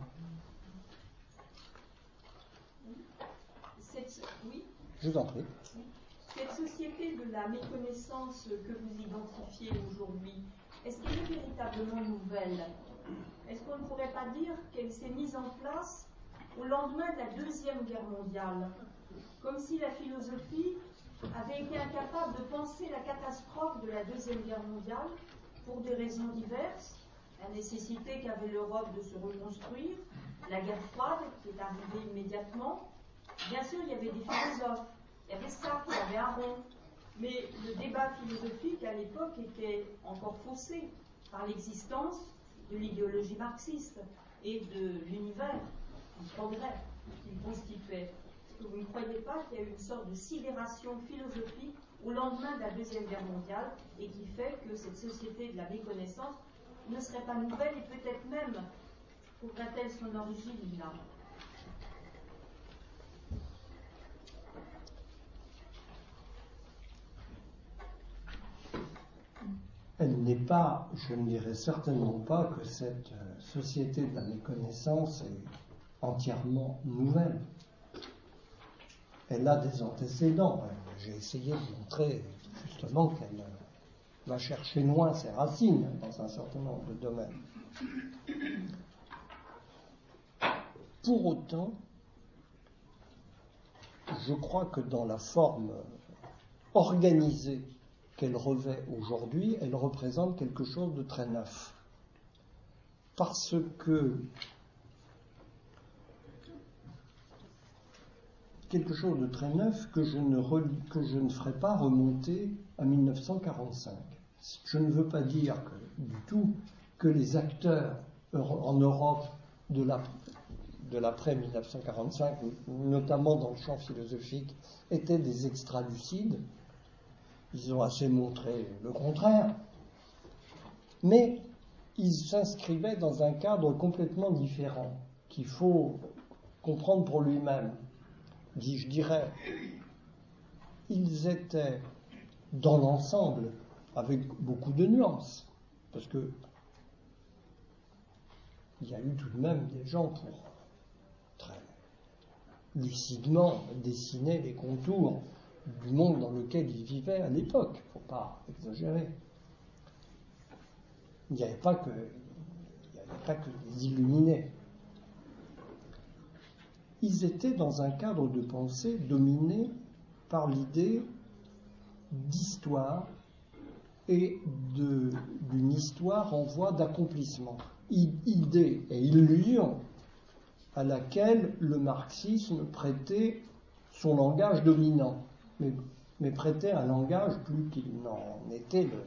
Cette, oui. Je vous en prie. Cette société de la méconnaissance que vous identifiez aujourd'hui, est-ce qu'elle est véritablement nouvelle? Est-ce qu'on ne pourrait pas dire qu'elle s'est mise en place au lendemain de la Deuxième Guerre mondiale, comme si la philosophie avait été incapable de penser la catastrophe de la Deuxième Guerre mondiale pour des raisons diverses, la nécessité qu'avait l'Europe de se reconstruire, la guerre froide qui est arrivée immédiatement. Bien sûr, il y avait des philosophes, il y avait Sartre, il y avait Aron, mais le débat philosophique à l'époque était encore faussé par l'existence de l'idéologie marxiste et de l'univers du progrès qu'il constituait. Est-ce que vous ne croyez pas qu'il y a eu une sorte de sidération philosophique au lendemain de la Deuxième Guerre mondiale et qui fait que cette société de la méconnaissance ne serait pas nouvelle et peut-être même trouverait-elle son origine là? Elle n'est pas, je ne dirais certainement pas que cette société de la méconnaissance est entièrement nouvelle. Elle a des antécédents. J'ai essayé de montrer justement qu'elle va chercher loin ses racines dans un certain nombre de domaines. Pour autant, je crois que dans la forme organisée qu'elle revêt aujourd'hui, elle représente quelque chose de très neuf. Parce que quelque chose de très neuf que je ne, relis, que je ne ferai pas remonter à mille neuf cent quarante-cinq. Je ne veux pas dire que, du tout que les acteurs en Europe de, la, de l'après mille neuf cent quarante-cinq, notamment dans le champ philosophique, étaient des extralucides. Ils ont assez montré le contraire. Mais ils s'inscrivaient dans un cadre complètement différent, qu'il faut comprendre pour lui-même. Je dirais, ils étaient dans l'ensemble avec beaucoup de nuances, parce que il y a eu tout de même des gens pour très lucidement dessiner les contours du monde dans lequel ils vivaient à l'époque. Il ne faut pas exagérer. Il n'y avait pas que, il n'y avait pas que des illuminés. Ils étaient dans un cadre de pensée dominé par l'idée d'histoire et de, d'une histoire en voie d'accomplissement. Idée et illusion à laquelle le marxisme prêtait son langage dominant, mais, mais prêtait un langage plus qu'il n'en était le,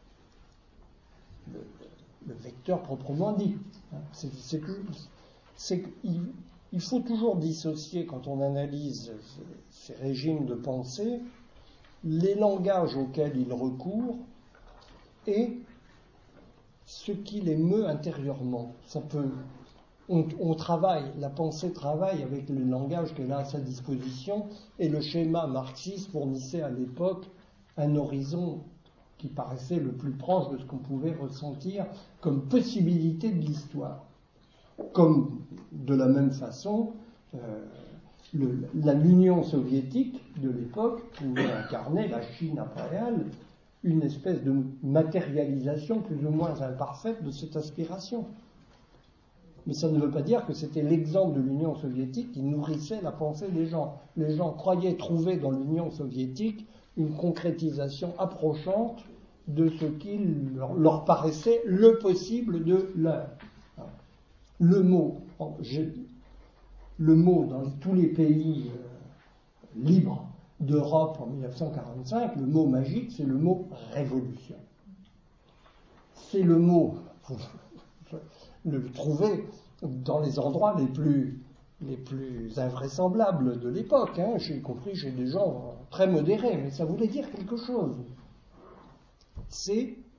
le, le vecteur proprement dit. C'est, c'est que, c'est qu'il il faut toujours dissocier, quand on analyse ces régimes de pensée, les langages auxquels ils recourent et ce qui les meut intérieurement. Ça peut, on, on travaille, la pensée travaille avec le langage qu'elle a à sa disposition, et le schéma marxiste fournissait à l'époque un horizon qui paraissait le plus proche de ce qu'on pouvait ressentir comme possibilité de l'histoire. Comme, de la même façon, euh, le, la, l'Union soviétique de l'époque pouvait incarner, la Chine après elle, une espèce de matérialisation plus ou moins imparfaite de cette aspiration. Mais ça ne veut pas dire que c'était l'exemple de l'Union soviétique qui nourrissait la pensée des gens. Les gens croyaient trouver dans l'Union soviétique une concrétisation approchante de ce qui leur, leur paraissait le possible de leur. Le mot, le mot dans tous les pays euh, libres d'Europe en mille neuf cent quarante-cinq, le mot magique, c'est le mot révolution. C'est le mot, vous le trouvez dans les endroits les plus, les plus invraisemblables de l'époque, hein. J'ai compris chez des gens très modérés, mais ça voulait dire quelque chose. C'est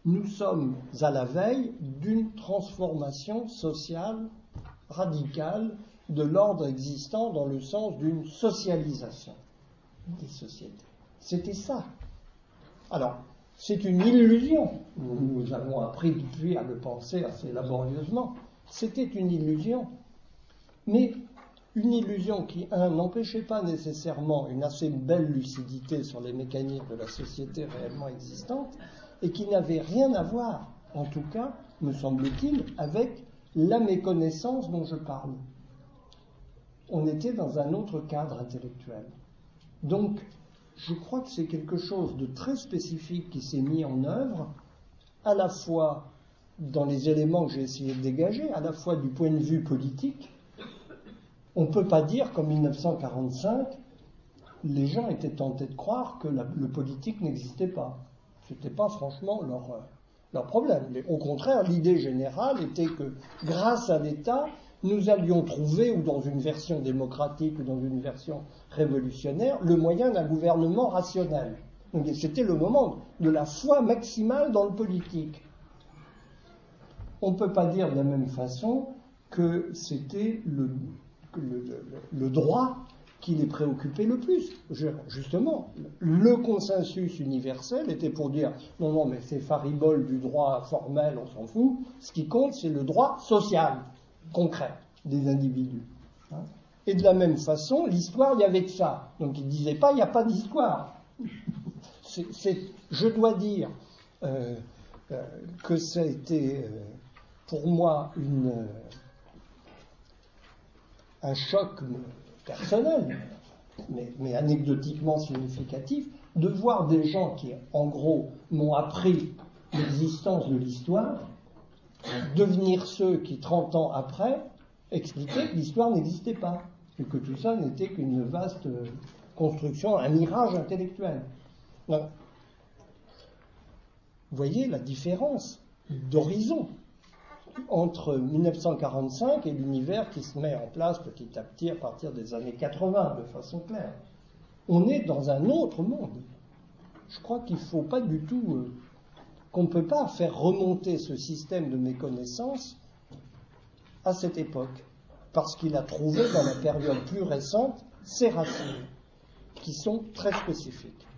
nous sommes à la veille d'une transformation sociale radicale de l'ordre existant dans le sens d'une socialisation des sociétés. C'était ça. Alors, c'est une illusion. Nous avons appris depuis à le penser assez laborieusement. C'était une illusion. Mais une illusion qui, un, n'empêchait pas nécessairement une assez belle lucidité sur les mécanismes de la société réellement existante, et qui n'avait rien à voir, en tout cas, me semble-t-il, avec la méconnaissance dont je parle. On était dans un autre cadre intellectuel. Donc, je crois que c'est quelque chose de très spécifique qui s'est mis en œuvre, à la fois dans les éléments que j'ai essayé de dégager, à la fois du point de vue politique. On ne peut pas dire qu'en mille neuf cent quarante-cinq, les gens étaient tentés de croire que la, le politique n'existait pas. Ce n'était pas franchement leur, leur problème. Mais au contraire, l'idée générale était que grâce à l'État, nous allions trouver, ou dans une version démocratique, ou dans une version révolutionnaire, le moyen d'un gouvernement rationnel. Donc c'était le moment de la foi maximale dans le politique. On ne peut pas dire de la même façon que c'était le, le, le, le droit qui les préoccupait le plus. Je, justement, le consensus universel était pour dire non, non, mais c'est faribole du droit formel, on s'en fout. Ce qui compte, c'est le droit social, concret, des individus. Hein. Et de la même façon, l'histoire, il y avait que ça. Donc il ne disait pas, il n'y a pas d'histoire. C'est, c'est, je dois dire euh, euh, que ça a été euh, pour moi une, euh, un choc personnel, mais, mais anecdotiquement significatif, de voir des gens qui, en gros, m'ont appris l'existence de l'histoire, devenir ceux qui, trente ans après, expliquaient que l'histoire n'existait pas, et que tout ça n'était qu'une vaste construction, un mirage intellectuel. Donc, vous voyez la différence d'horizon entre mille neuf cent quarante-cinq et l'univers qui se met en place petit à petit à partir des années quatre-vingts, de façon claire. On est dans un autre monde. Je crois qu'il ne faut pas du tout, euh, qu'on ne peut pas faire remonter ce système de méconnaissance à cette époque, parce qu'il a trouvé dans la période plus récente ses racines, qui sont très spécifiques.